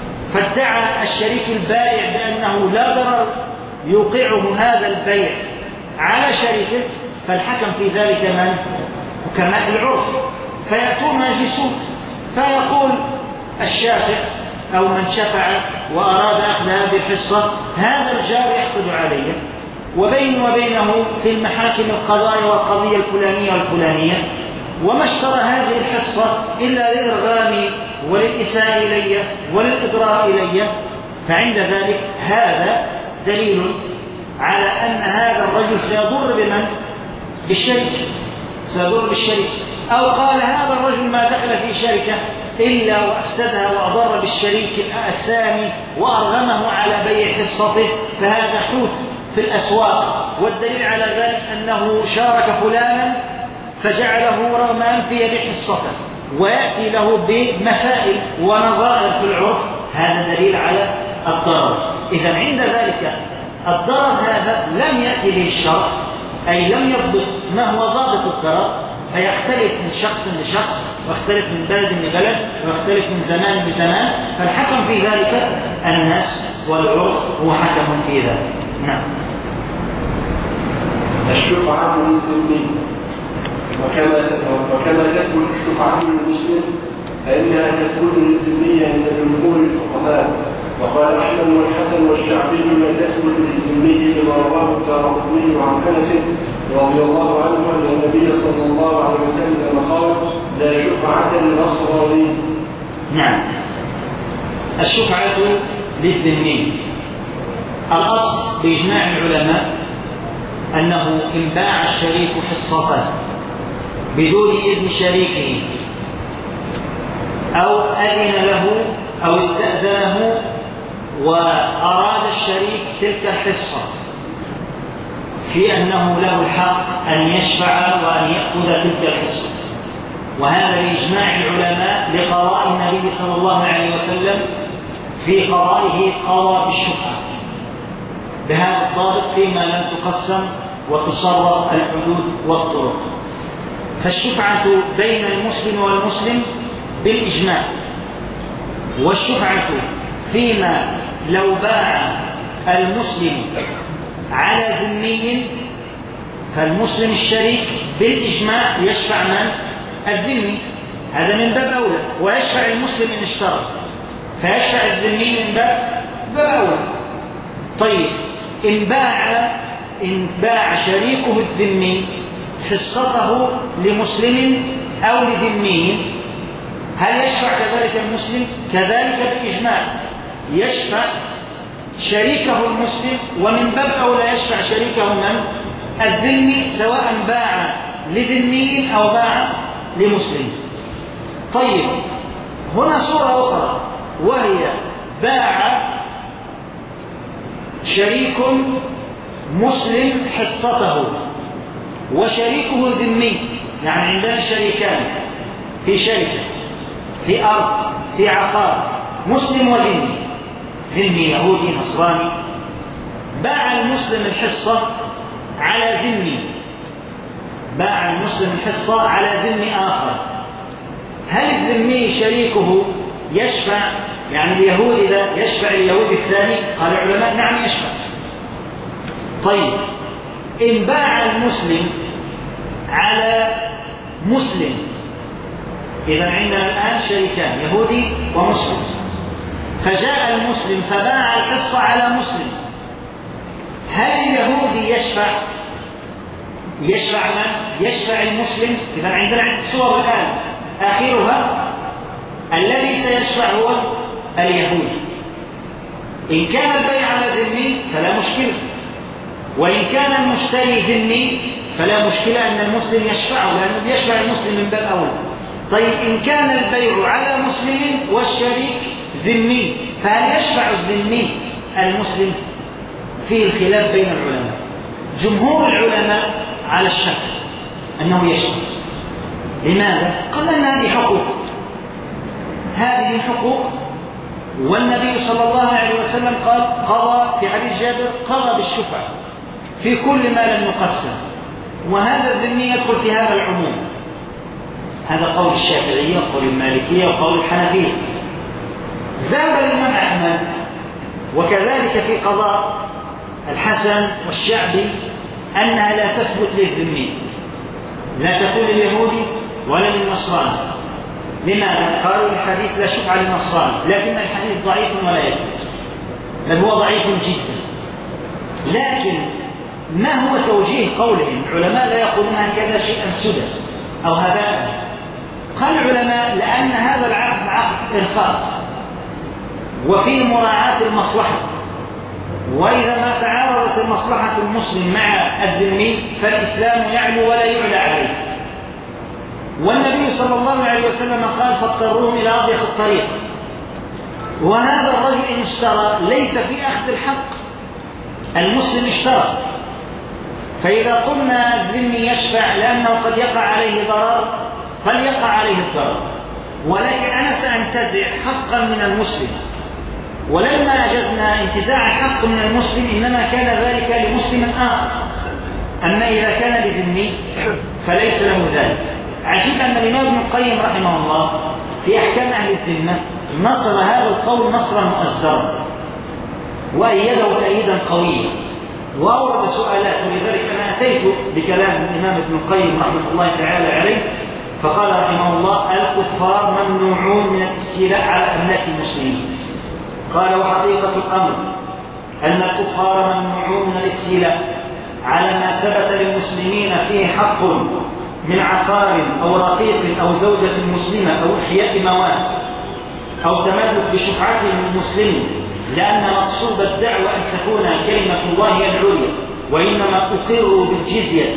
فادعى الشريك البائع بأنه لا ضرر يوقعه هذا البيع على شريكه، فالحكم في ذلك من؟ حكماء العرف. فيأتون مجلسون فيقول الشافع أو من شفع وأراد أخذ هذه الحصة هذا الجار يحقد عليه، وبين وبينه في المحاكم القضايا والقضية الفلانية والفلانية، وما اشترى هذه الحصة إلا للإرغام وللإساءة إلي وللإضرار إلي. فعند ذلك هذا دليل على أن هذا الرجل سيضر بمن؟ بالشريك، سيضر بالشريك. أو قال هذا الرجل ما دخل في شركة إلا وأفسدها وأضر بالشريك الثاني وأرغمه على بيع حصته، فهذا حوت في الأسواق. والدليل على ذلك أنه شارك فلانا فجعله رغم أنفه يبيع حصته ويأتي له بمسائل ونظائر في العرف، هذا دليل على الضرر. إذا عند ذلك الضرر هذا لم يأتي به الشرع، أي لم يضبط ما هو ضابط الضرر، فيختلف من شخص لشخص ويختلف من بلد لبلد ويختلف من زمان لزمان، فالحكم في ذلك الناس والعرف هو حكم في ذلك. نعم. الشفعة للذمي وكما وكما تثبت الشفعة للمسلم فإنها تثبت للذمي عند جمهور الفقهاء. وقال أحمد والحسن والشعبي لا تثبت للذمي لما رواه الدارقطني عن أنس رضي الله عنه أن النبي صلى الله عليه وسلم قال لا شفعة للنصراني. نعم. الشفعة للذمي الأصل بإجماع العلماء أنه إن باع الشريك حصته بدون إذن شريكه أو أذن له أو استأذنه وأراد الشريك تلك الحصة في أنه له الحق أن يشفع وأن يأخذ تلك الحصة، وهذا بإجماع العلماء لقضاء النبي صلى الله عليه وسلم في قضائه قضى بالشفعة بهذا الضابط فيما لم تقسم وتصرف الحدود والطرق. فالشفعة بين المسلم والمسلم بالإجماع، والشفعة فيما لو باع المسلم على ذمي فالمسلم الشريك بالإجماع يشفع من؟ الذمي، هذا من باب أولى، ويشفع المسلم إن اشترى، فيشفع الذمي من باب أولى. طيب إن باع إن باع شريكه الذمي حصته لمسلم أو لذمي هل يشفع كذلك المسلم؟ كذلك بالإجماع يشفع شريكه المسلم، ومن باب أولى يشفع شريكه من؟ الذمي، سواء باع لذمي أو باع لمسلم. طيب هنا صورة أخرى وهي باع شريك مسلم حصته وشريكه ذمي، يعني عندنا شريكان في شركة في أرض في عقار، مسلم وذمي، ذمي يهودي نصراني. باع المسلم الحصة على ذمي، باع المسلم الحصة على ذمي آخر، هل الذمي شريكه يشفع؟ يعني اليهود إذا يشفع اليهود الثاني؟ قال العلماء نعم يشفع. طيب إن باع المسلم على مسلم، إذا عندنا الآن شريكان يهودي ومسلم، فجاء المسلم فباع الحصة على مسلم، هل اليهودي يشفع؟ يشفع من؟ يشفع المسلم. إذا عندنا صور الآن آخرها الذي سيشفع هو اليهودي. إن كان البيع على ذمي فلا مشكلة، وإن كان المشتري ذمي فلا مشكلة أن المسلم يشفعه، لأنه يشفع المسلم من باب أولى. طيب إن كان البيع على مسلم والشريك ذمي، فهل يشفع الذمي المسلم؟ فيه الخلاف بين العلماء. جمهور العلماء على الشك أنه يشفع. لماذا؟ قال أن هذه حقوق، هذه حقوق، والنبي صلى الله عليه وسلم قال قضى في حديث جابر قضى بالشفع في كل ما لم يقسم، وهذا الذمي يدخل في هذا العموم. هذا قول الشافعية وقول المالكية وقول الحنفية. ذهب الإمام أحمد وكذلك في قضاء الحسن والشعبي أنها لا تثبت للذمي، لا تكون لليهودي ولا للنصراني. لماذا؟ قالوا الحديث لا شفع للنصراني، لكن الحديث ضعيف ولا يثبت، بل هو ضعيف جدا. لكن ما هو توجيه قولهم؟ العلماء لا يقولون هكذا شيئا سدى أو هباء. قال العلماء لأن هذا العقد عقد إرفاق وفيه مراعاة المصلحة، وإذا ما تعارضت المصلحة المسلم مع الذمي فالإسلام يعلو ولا يعلى عليه. والنبي صلى الله عليه وسلم قال فاضطروهم إلى أضيق الطريق. وهذا الرجل إن اشترى ليس في أخذ الحق، المسلم اشترى، فإذا قلنا الذمي يشفع لأنه قد يقع عليه ضرر فليقع عليه الضرر، ولكن أنا سأنتزع حقا من المسلم، ولما أجزنا انتزاع الحق من المسلم إنما كان ذلك لمسلم آخر. أما إذا كان لذمي فليس له ذلك. عجيب أن الإمام ابن القيم رحمه الله في أحكام أهل الذمة نصر هذا القول نصرا مؤزرا وأيده تأييدا قويا وأورد سؤالات، ولذلك أنا أتيت بكلام الإمام ابن القيم رحمه الله تعالى عليه، فقال رحمه الله الكفار ممنوعون من الاستيلاء على أملاك المسلمين. قال وحقيقة الأمر أن الكفار ممنوعون من الاستيلاء على ما ثبت للمسلمين فيه حق من عقار أو رقيق أو زوجة مسلمة أو إحياء موات أو تملك بشفعته المسلم، لأن مقصود الدعوة أن تكون كلمة الله هي العليا، وإنما أقروا بالجزية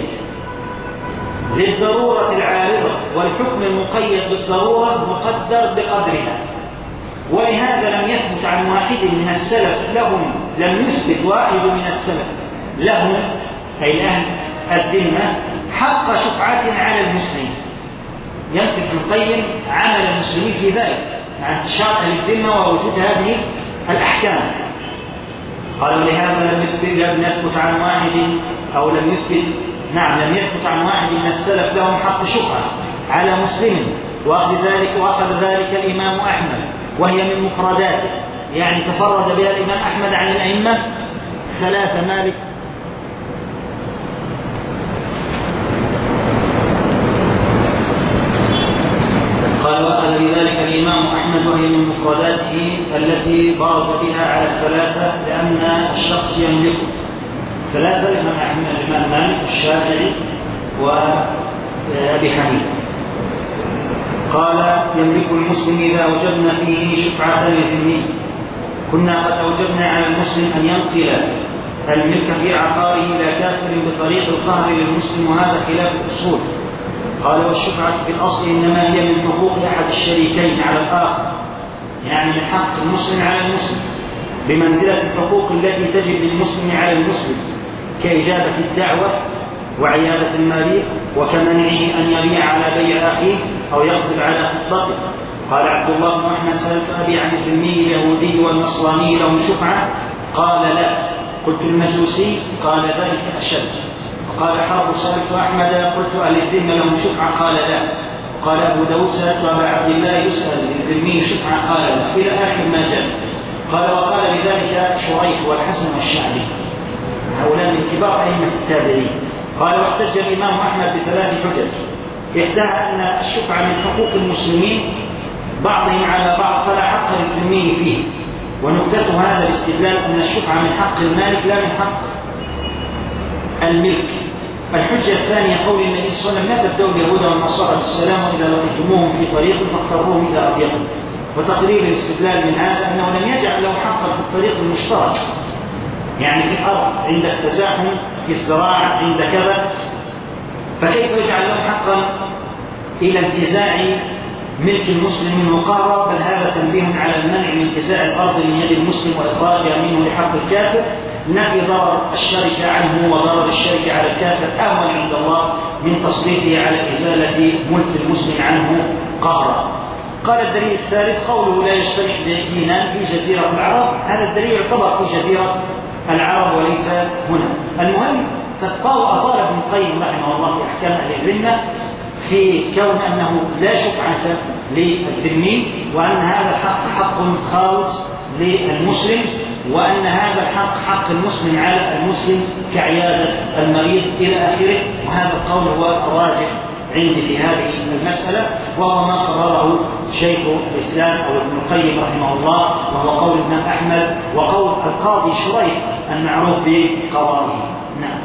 للضرورة العارضة، والحكم المقيد بالضرورة مقدر بقدرها. ولهذا لم يثبت عن واحد من السلف لهم، لم يثبت واحد من السلف لهم أي أهل الذمة حق شفعة على المسلم. ينفي ابن القيم عمل المسلمين في ذلك مع انتشار أهل الذمة ووجود هذه الأحكام. قالوا لهذا لم يثبت لم يثبت عن واحد أو لم يثبت نعم لم يثبت عن واحد من السلف لهم حق شفعة على مسلم، وأخذ ذلك وأخذ ذلك الإمام أحمد وهي من مفرداته، يعني تفرد بها الإمام أحمد عن الأئمة ثلاثة مالك قال وأخذ بذلك الإمام أحمد وهي من مفرداته التي برز بها على الثلاثة لأن الشخص يملك ثلاثة، الإمام أحمد الإمام مالك والشافعي وأبي حنيفة. قال يملك المسلم إذا أوجبنا فيه شفعة للذمي. كنا قد أوجبنا على المسلم أن ينقل الملك في عقاره إلى كافر بطريق القهر للمسلم، وهذا خلاف الأصول. قال والشفعة في الأصل إنما هي من حقوق أحد الشريكين على الآخر، يعني من حق المسلم على المسلم بمنزلة الحقوق التي تجب للمسلم على المسلم كإجابة الدعوة وعيادة المريض وكمنعه أن يبيع على بيع أخيه أو يقتل على خطبته. قال عبد الله بن أحمد سألت أبي عن الذمي اليهودي والنصراني لهم شفعة؟ قال لا. قلت المجوسي؟ قال ذلك أشد. قال حرب سألت أحمد قلت أهل الذمة لهم شفعة؟ قال لا. قال أبو داود سألت أبا عبد الله يسأل الذمي شفعة قال لا، إلى آخر ما جاء. قال وقال بذلك شريح والحسن والشعبي، هؤلاء من كبار أئمة التابعين. قال واحتج الإمام أحمد بثلاث حجج، إحداها أن الشفعة من حقوق المسلمين بعضهم على بعض فلا حق للذمي فيه، ونكتة هذا الاستدلال أن الشفعة من حق المالك لا من حق الملك. الحجة الثانية قول النبي صلى الله عليه وسلم لا تبدأوا اليهود والنصارى بالسلام وإذا لقيتموهم في طريق فاضطروهم إلى أضيقهم. وتقرير الاستدلال من هذا أنه لم يجعل له حقا في الطريق المشترك، يعني في الأرض عند التزاحم، في الزراعة عند كذا، فكيف يجعل له حقا إلى انتزاع ملك المسلم من مقارب؟ بل هذا تنبيه على المنع من انتزاع الأرض من يد المسلم وإخراجها منه لحق الكافر، نفي ضرر الشركة عنه وضرر الشركة على الكافر أهون عند الله من تصريفه على إزالة ملك المسلم عنه قهرا. قال الدليل الثالث قوله لا يجتمع دينان في جزيرة العرب، هذا الدليل يعتبر في جزيرة العرب وليس هنا. المهم أطال ابن القيم رحمه الله في أحكام الذمة في كون أنه لا شفعة للذمي، وأن هذا الحق حق خالص للمسلم، وأن هذا الحق حق المسلم على المسلم كعيادة المريض إلى آخره. وهذا القول هو الراجح عندي في هذه المسألة، وهو ما قرره شيخ الإسلام أو ابن القيم رحمه الله، وهو قول الإمام أحمد وقول القاضي شريح المعروف بقضائه. نعم.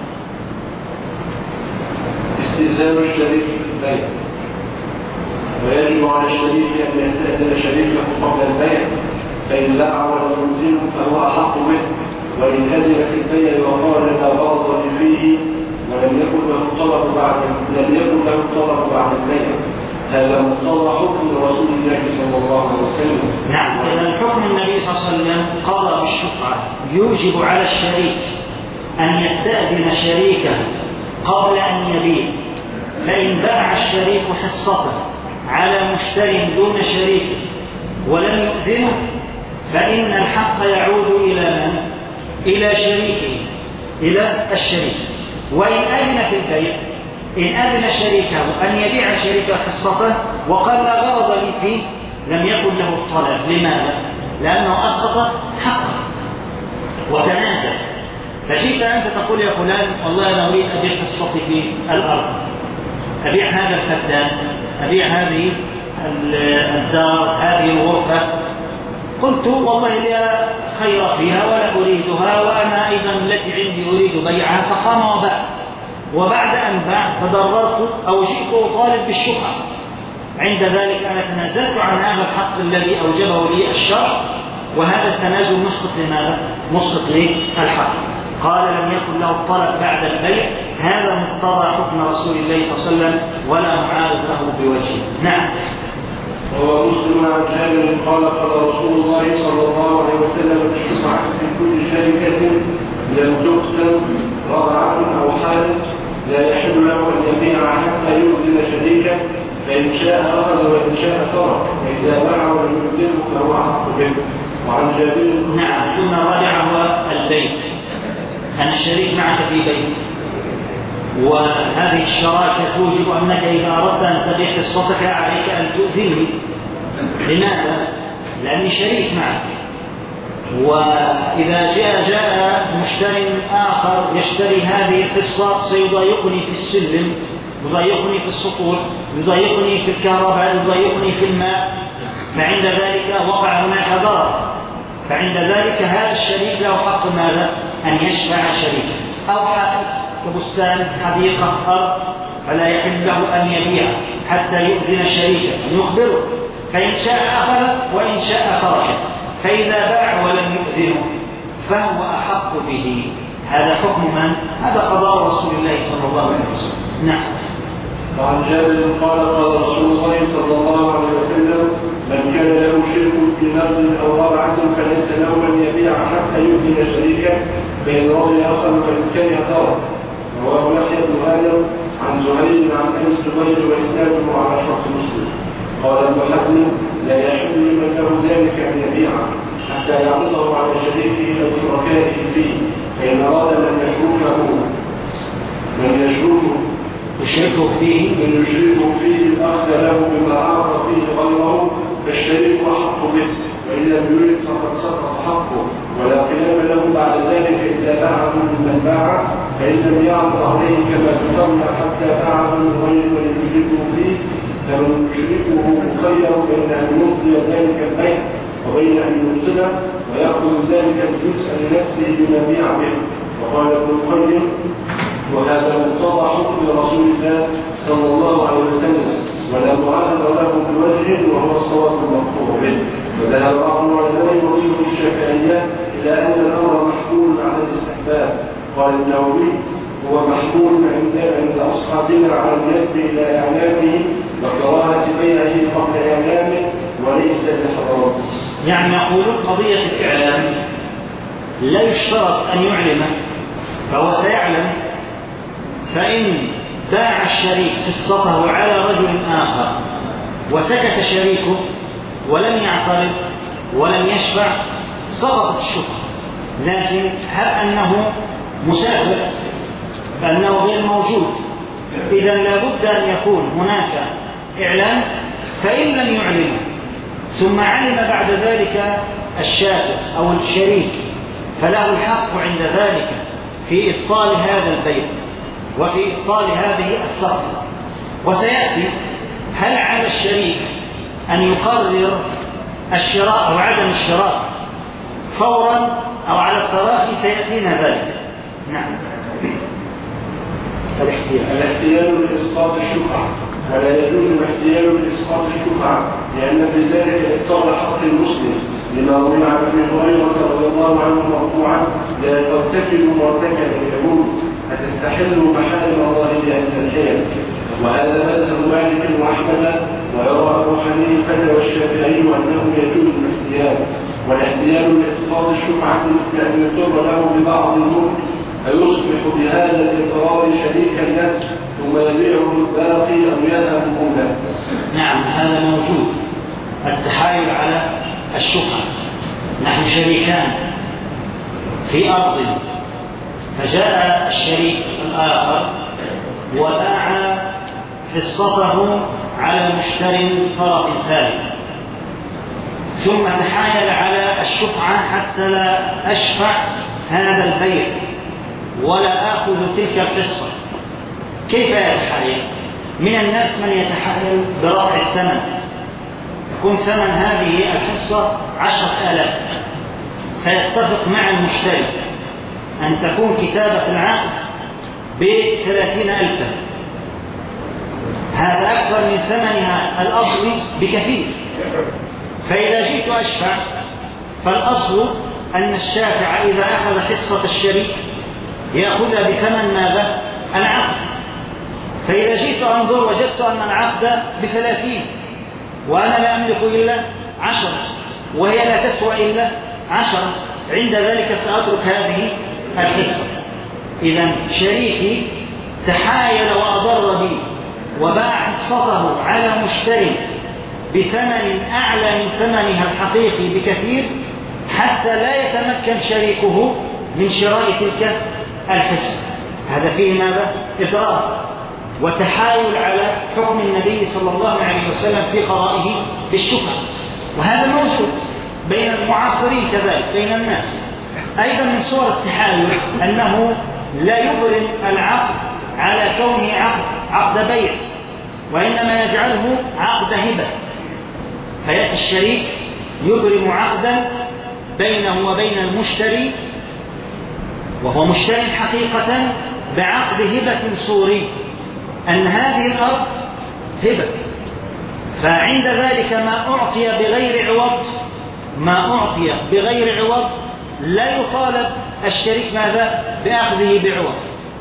استئذان الشريك في البيع، ويجب على الشريك أن يستأذن شريكه قبل البيع، فإن باع ولم يلزمه فهو أحق به، وإن أذن في البيع وقال لا غرض فيه ولم يكن له الطلب بعد لم يكن له الطلب بعد البيع، هذا مقتضى حكم رسول الله صلى الله عليه وسلم. نعم، إذا حكم النبي صلى الله عليه وسلم قضى بالشفعة يوجب على الشريك أن يستأذن شريكه قبل أن يبيع، فإن باع الشريك حصته على مشتري دون شريكه ولم يؤذنه فإن الحق يعود إلى من؟ إلى شريكه، إلى الشريك. وإن أذن في البيع، إن أذن شريكه أن يبيع شريكه حصته وقال لا غرض لي فيه، لم يكن له الطلب. لماذا؟ لأنه أسقط حقه وتنازل. فجيت أنت تقول يا فلان والله أنا أريد أبيع حصتي في الأرض، أبيع هذا الفدان، أبيع هذه الدار، هذه الغرفة. قلت والله لا خير فيها ولا أريدها، وأنا أيضا التي عندي أريد بيعها، فقام وباع. وبعد أن باع تضررت أو جئت أطالب بالشفعة، عند ذلك أنا تنازلت عن هذا الحق الذي أوجبه لي الشرع، وهذا التنازل مسقط لماذا؟ مسقط للحق. قال لم يكن له الطلب بعد البيع، هذا مقتضى حكم رسول الله صلى الله عليه وسلم ولا معارض له بوجه. نعم. وهو مسلم عن جابر قال قال رسول الله صلى الله عليه وسلم الشفعة في كل شركة لم تقسم رضعة أو حال لا يحل له أن يبيع حتى يؤذن شريكه، فإن شاء أخذ وإن شاء ترك، وإذا باع ولم يؤذنه فهو أحق به. وعن جابر. نعم. ثم الرابع هو البيت، أن الشريك معك في بيت، وهذه الشراكة توجب أنك إذا أردت أن تبيع حصتك عليك أن تؤذني. لماذا؟ لأني شريك معك، وإذا جاء جاء مشتري آخر يشتري هذه الحصة سيضايقني في السلم، يضايقني في السطوح، يضايقني في الكهرباء، يضايقني في الماء، فعند ذلك وقع هناك ضرر. فعند ذلك هذا الشريك له حق ماذا؟ أن يشفع شريكه. أو حائط كبستان، حديقة، أرض، فلا يحل له أن يبيع حتى يؤذن شريكه، أن يخبره، فإن شاء أخذ وإن شاء تركه. فإذا باع ولم يؤذنه فهو أحق به. هذا حكم من؟ هذا قضاء رسول الله صلى الله عليه وسلم. نعم. وعن جابر قال قال رسول الله صلى الله عليه وسلم من كان له شرك في نقد أو ربعة فليس له أن يبيع حتى يؤذن شريكه، فإن رضي أخذ وإن كره ترك. رواه يحيى بن آدم عن زهير عن أبي الزبير وإسناده على شرط مسلم. قال ابن حزم لا يحل لمن له ذلك أن يبيع حتى يعرضه على شريكه أو شركائه فيه، فإن أراد من يشركه من يشركه يشركه فيه من يشركه فيه الأخذ له فالشريك أحق به، وإن لم يرد فقد سقط حقه، ولا قيام له بعد ذلك إذا باعه ممن باع، فإن لم يعرض عليه كما ذكرنا حتى باعه من غير من يشركه فيه، فمشركه مخير بين أن يمضي ذلك البيع وبين أن يبطله ويأخذ ذلك الجزء لنفسه بما بيع به. وقال ابن القيم: وهذا مقتضى حكم رسول الله صلى الله عليه وسلم، ولا معارض له بوجه وهو الصواب المقطوع به. وذهب بعض العلماء وغيره الشافعية إلى أن الأمر محمول على الاستحباب. قال النووي: هو محمول عند أصحابنا على اليد إلى إعلامه وكراهة بيعه قبل إعلامه وليس لحضارته. يعني يقولون قضية الإعلام لا يشترط أن يعلم، فهو سيعلم، فإن باع الشريك قصته على رجل آخر وسكت شريكه ولم يعترض ولم يشفع سقطت الشبهة. لكن هل أنه مسافر فأنه غير موجود، إذا لابد أن يكون هناك إعلام، فإن لم يعلم ثم علم بعد ذلك الشافع أو الشريك فله الحق عند ذلك في إبطال هذا البيع وفي إبطال هذه الصفقة. وسيأتي هل على الشريك أن يقرر الشراء أو عدم الشراء فورا أو على التراخي، سيأتينا ذلك. نعم. الاحتيال لإسقاط الشفعة، ولا يجوز الاحتيال لإسقاط الشفعة لأن بذلك إبطال حق المسلم، لما روي عن ابي هريرة رضي الله عنه مرفوعا: لا ترتكبوا مرتكب اليهود فتستحلوا محارم الله بأن تنحيل. وهذا مذهب مالك وأحمد، ويرى أبو حنيفة والشافعي أنه يجوز الاحتيال. والاحتيال لإسقاط الشفعة مثل أن يضر له ببعض الملك فيصبح بهذا الإقرار شريكا له ثم يبيعه الباقي أو يذهب قوله. نعم، هذا موجود، التحايل على الشفعة. نحن شريكان في أرض، فجاء الشريك الآخر وباع حصته على مشتري طرف ثالث، ثم تحايل على الشفعة حتى لا أشفع هذا البيع ولا آخذ تلك الحصة. كيف يتحايل؟ من الناس من يتحايل برفع الثمن، يكون ثمن هذه الحصة عشرة آلاف، فيتفق مع المشتري أن تكون كتابة العقد بثلاثين ألفا، هذا أكثر من ثمنها الأصلي بكثير. فإذا جئت أشفع فالأصل أن الشافع إذا أخذ حصة الشريك يأخذها بثمن ماذا؟ العقد. فإذا جئت أنظر وجدت أن العقد بثلاثين وأنا لا أملك إلا عشرة وهي لا تسوى إلا عشرة، عند ذلك سأترك هذه الحصة. إذن شريكي تحايل وأضر بي وباع حصته على مشتري بثمن أعلى من ثمنها الحقيقي بكثير حتى لا يتمكن شريكه من شراء تلك الحصة. هذا فيه ماذا؟ إضرار وتحايل على حكم النبي صلى الله عليه وسلم في قضائه بالشفعة. وهذا موجود بين المعاصرين كذلك بين الناس. أيضا من صور التحايل أنه لا يبرم العقد على كونه عقد عقد بيع، وإنما يجعله عقد هبة، فيأتي الشريك يبرم عقدا بينه وبين المشتري وهو مشتري حقيقة بعقد هبة صوري، أن هذه الأرض هبة، فعند ذلك ما أعطي بغير عوض ما أعطي بغير عوض لا يطالب الشريك ماذا؟ بأخذه بعوض،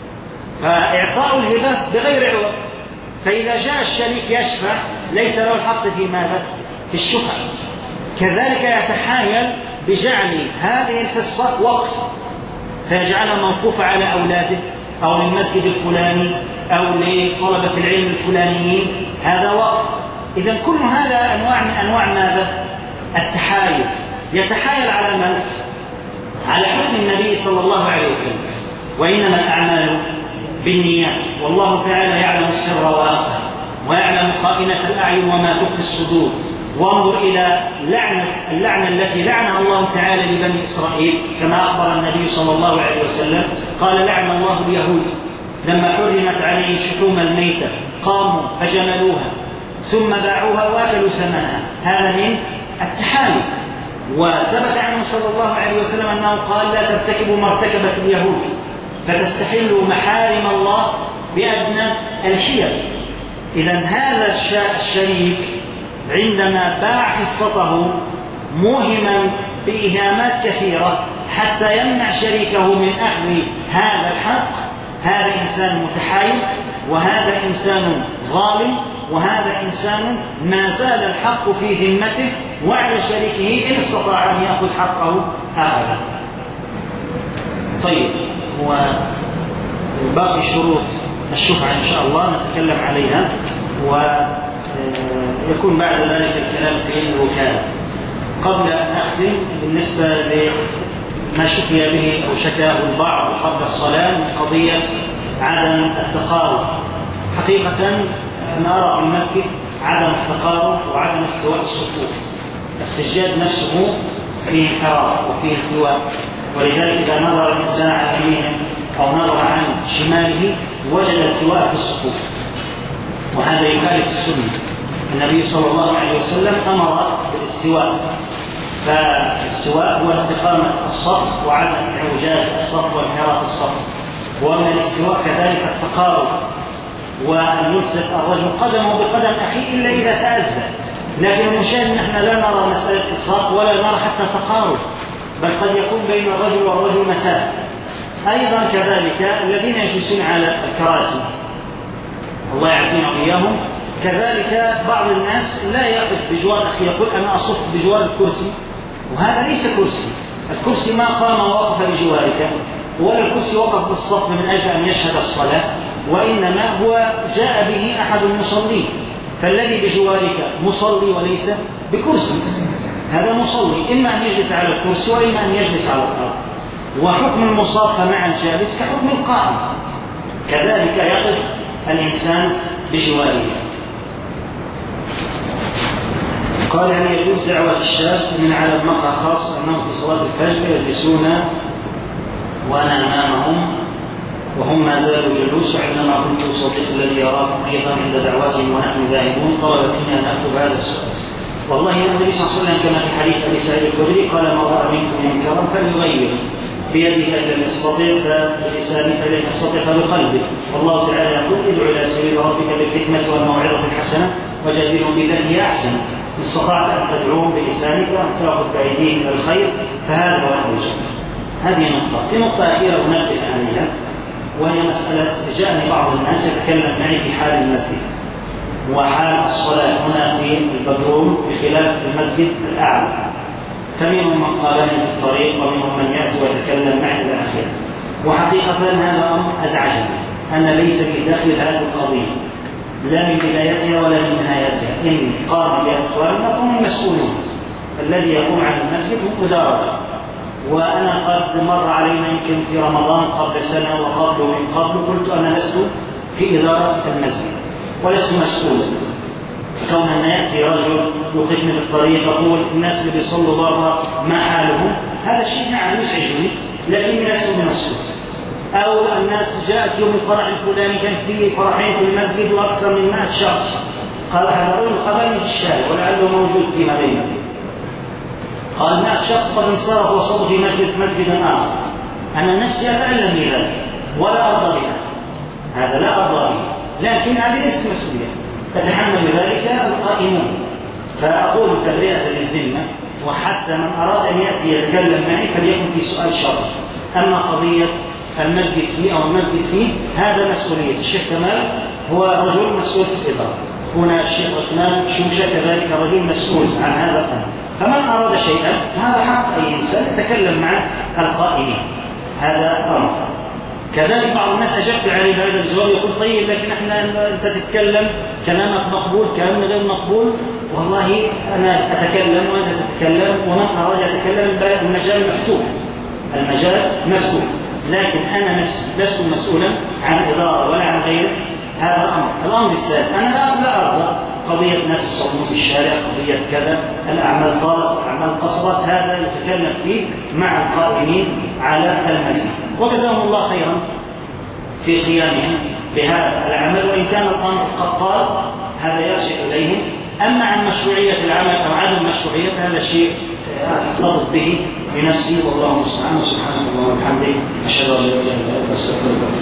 فإعطاء الهبة بغير عوض. فإذا جاء الشريك يشفع ليس له الحق في ماذا؟ في الشفعة. كذلك يتحايل بجعل هذه الحصة وقف فيجعلها موقوفة على أولاده أو للمسجد الفلاني أو لطلبة العلم الفلانيين، هذا وقف. إذن كل هذا أنواع من أنواع ماذا؟ التحايل. يتحايل على من؟ على حكم النبي صلى الله عليه وسلم، وإنما الأعمال بالنيات، والله تعالى يعلم السر وأخفى ويعلم خائنة الأعين وما تخفي الصدور، وانظر إلى لعنة اللعنة التي لعنها الله تعالى لبني إسرائيل كما أخبر النبي صلى الله عليه وسلم قال لعن الله اليهود لما حرمت عليهم شحوم الميتة قاموا فجملوها ثم باعوها وأكلوا ثمنها. هذا من التحالف. وثبت عنه صلى الله عليه وسلم أنه قال لا ترتكبوا ما ارتكبت اليهود فتستحلوا محارم الله بأدنى الحيل. إذن هذا الشريك عندما باع حصته موهما بإهامات كثيرة حتى يمنع شريكه من أخذ هذا الحق، هذا إنسان متحايل وهذا إنسان ظالم وهذا إنسان ما زال الحق في ذمته وعلى شريكه إن استطاع أن يأخذ حقه أخذه. طيب، وباقي شروط الشفعة إن شاء الله نتكلم عليها ويكون بعد ذلك الكلام في الوكالة. قبل أن أختم بالنسبة لما شكي به أو شكاه البعض قبل الصلاة من قضية عدم التقارب. حقيقة نرى في المسجد عدم التقارب وعدم استواء الصفوف. السجاد نفسه فيه انحراف وفيه التواء، ولذلك إذا نظر الإنسان عن يمينه أو نظر عن شماله وجد التواء في الصفوف، وهذا يخالف السنة. النبي صلى الله عليه وسلم أمر بالاستواء، فالاستواء هو استقامة الصف وعدم اعوجاج الصف وانحراف الصف. ومن الاستواء كذلك التقارب، وأن يلصق الرجل قدمه بقدم أخيه إلا إذا تأذى. لكن المشاهد نحن لا نرى مسألة إلصاق ولا نرى حتى تقارب، بل قد يكون بين الرجل والرجل مسافة. أيضا كذلك الذين يجلسون على الكراسي الله يعافينا وإياهم، كذلك بعض الناس لا يقف بجوار أخي يقول أنا أصف بجوار الكرسي، وهذا ليس كرسي. الكرسي ما قام ووقف بجوارك، ولا الكرسي وقف بالصف من أجل أن يشهد الصلاة، وإنما هو جاء به أحد المصلين. فالذي بجوارك مصلي وليس بكرسي، هذا مصلي، إما أن يجلس على الكرسي وإما أن يجلس على الأرض. وحكم المصافة مع الجالس كحكم القائم، كذلك يقف الإنسان بجواره. قال هل يجوز دعوة الشاب من على المقهى خاص أنه في صلاة الفجر يجلسون وأنا أمامهم وهم ما زالوا جلوس، وعندما كنت صديق الذي يراكم أيضا عند دعواتهم ونحن ذاهبون طلب مني أن أكتب هذا السؤال. والله النبي صلى الله عليه وسلم كما في حديث أبي سعيد الخدري قال من رأى منكم منكرا فليغير بيده فإن لم يستطع فبلسانه فإن لم يستطع فبقلبه. والله تعالى يقول ادع إلى سبيل ربك بالحكمة والموعظة الحسنة وجادلهم بالتي هي أحسن. إن استطعت أن تدعوهم بلسانك وأن تأخذ بأيديهم إلى الخير فهذا هو الأوجه. هذه نقطة. في نقطة أخيرة أنبه عليها، وهي مسألة جاءني بعض الناس يتكلم معي في حال المسجد وحال الصلاة هنا في البدروم بخلاف المسجد الأعلى، فمنهم من قابلني في الطريق ومنهم من يأتي ويتكلم معي إلى آخره. وحقيقة هذا أمر أزعجني، أنا ليس في داخل هذه القضية لا من بدايتها ولا من نهايتها. إن قام بها إخواننا فهم المسؤولون، الذي يقوم عن المسجد هم إدارته. وأنا قد مر علينا يمكن في رمضان قبل سنة وقبل من قبل قلت أنا لست في إدارة المسجد ولست مسؤولا. كون أن يأتي رجل يوقفني بالطريق يقول الناس اللي بيصلوا بره ما حالهم، هذا الشيء نعم يزعجني لكني لست بمسؤول. أو الناس جاءت يوم الفرح الفلاني كان فيه فرحين في المسجد وأكثر من مائة شخص، قال هذا الرجل قبلني في الشارع ولعله موجود فيما بينه، قال مائة شخص قد انصرف وصلوا في مسجد مسجد آخر. أنا نفسي أتألم بذلك ولا أرضى بها، هذا لا أرضى به، لكن هذه ليست مسؤولية تتحمل ذلك القائمون. فأقول تبرئة للذمة، وحتى من أراد أن يأتي يتكلم معي فليكن في سؤال شرعي. أما قضية المسجد فيه أو المسجد فيه هذا مسؤولية الشيخ كمال، هو رجل مسؤول في الإدارة. هنا الشيخ عثمان شوشة كذلك رجل مسؤول عن هذا الأمر. فمن أراد شيئا هذا حق أي إنسان يتكلم مع القائمين، هذا أمر. كذلك بعض الناس أجبت عليه بهذا الجواب يقول طيب لكن احنا أنت تتكلم كلامك مقبول كلامنا غير مقبول. والله أنا أتكلم وأنت تتكلم ومن أراد يتكلم المجال مفتوح، المجال مفتوح، لكن أنا نفسي لست مسؤولا عن إدارة ولا عن غيره، هذا أمر. الأمر الثالث أنا لا أرضى قضية ناس يصومون في الشارع، قضية كذا، الأعمال طالت، الأعمال قصرت، هذا يتكلم فيه مع القائمين على المسجد، وجزاهم الله خيرا في قيامهم بهذا العمل، وإن كان الأمر قد طال هذا يرجع إليهم. أما عن مشروعية العمل أو عدم مشروعية هذا شيء أرتبط به بنفسي، والله المستعان. سبحانه الله وبحمده، أشهد أن لا إله إلا أنت، أستغفرك.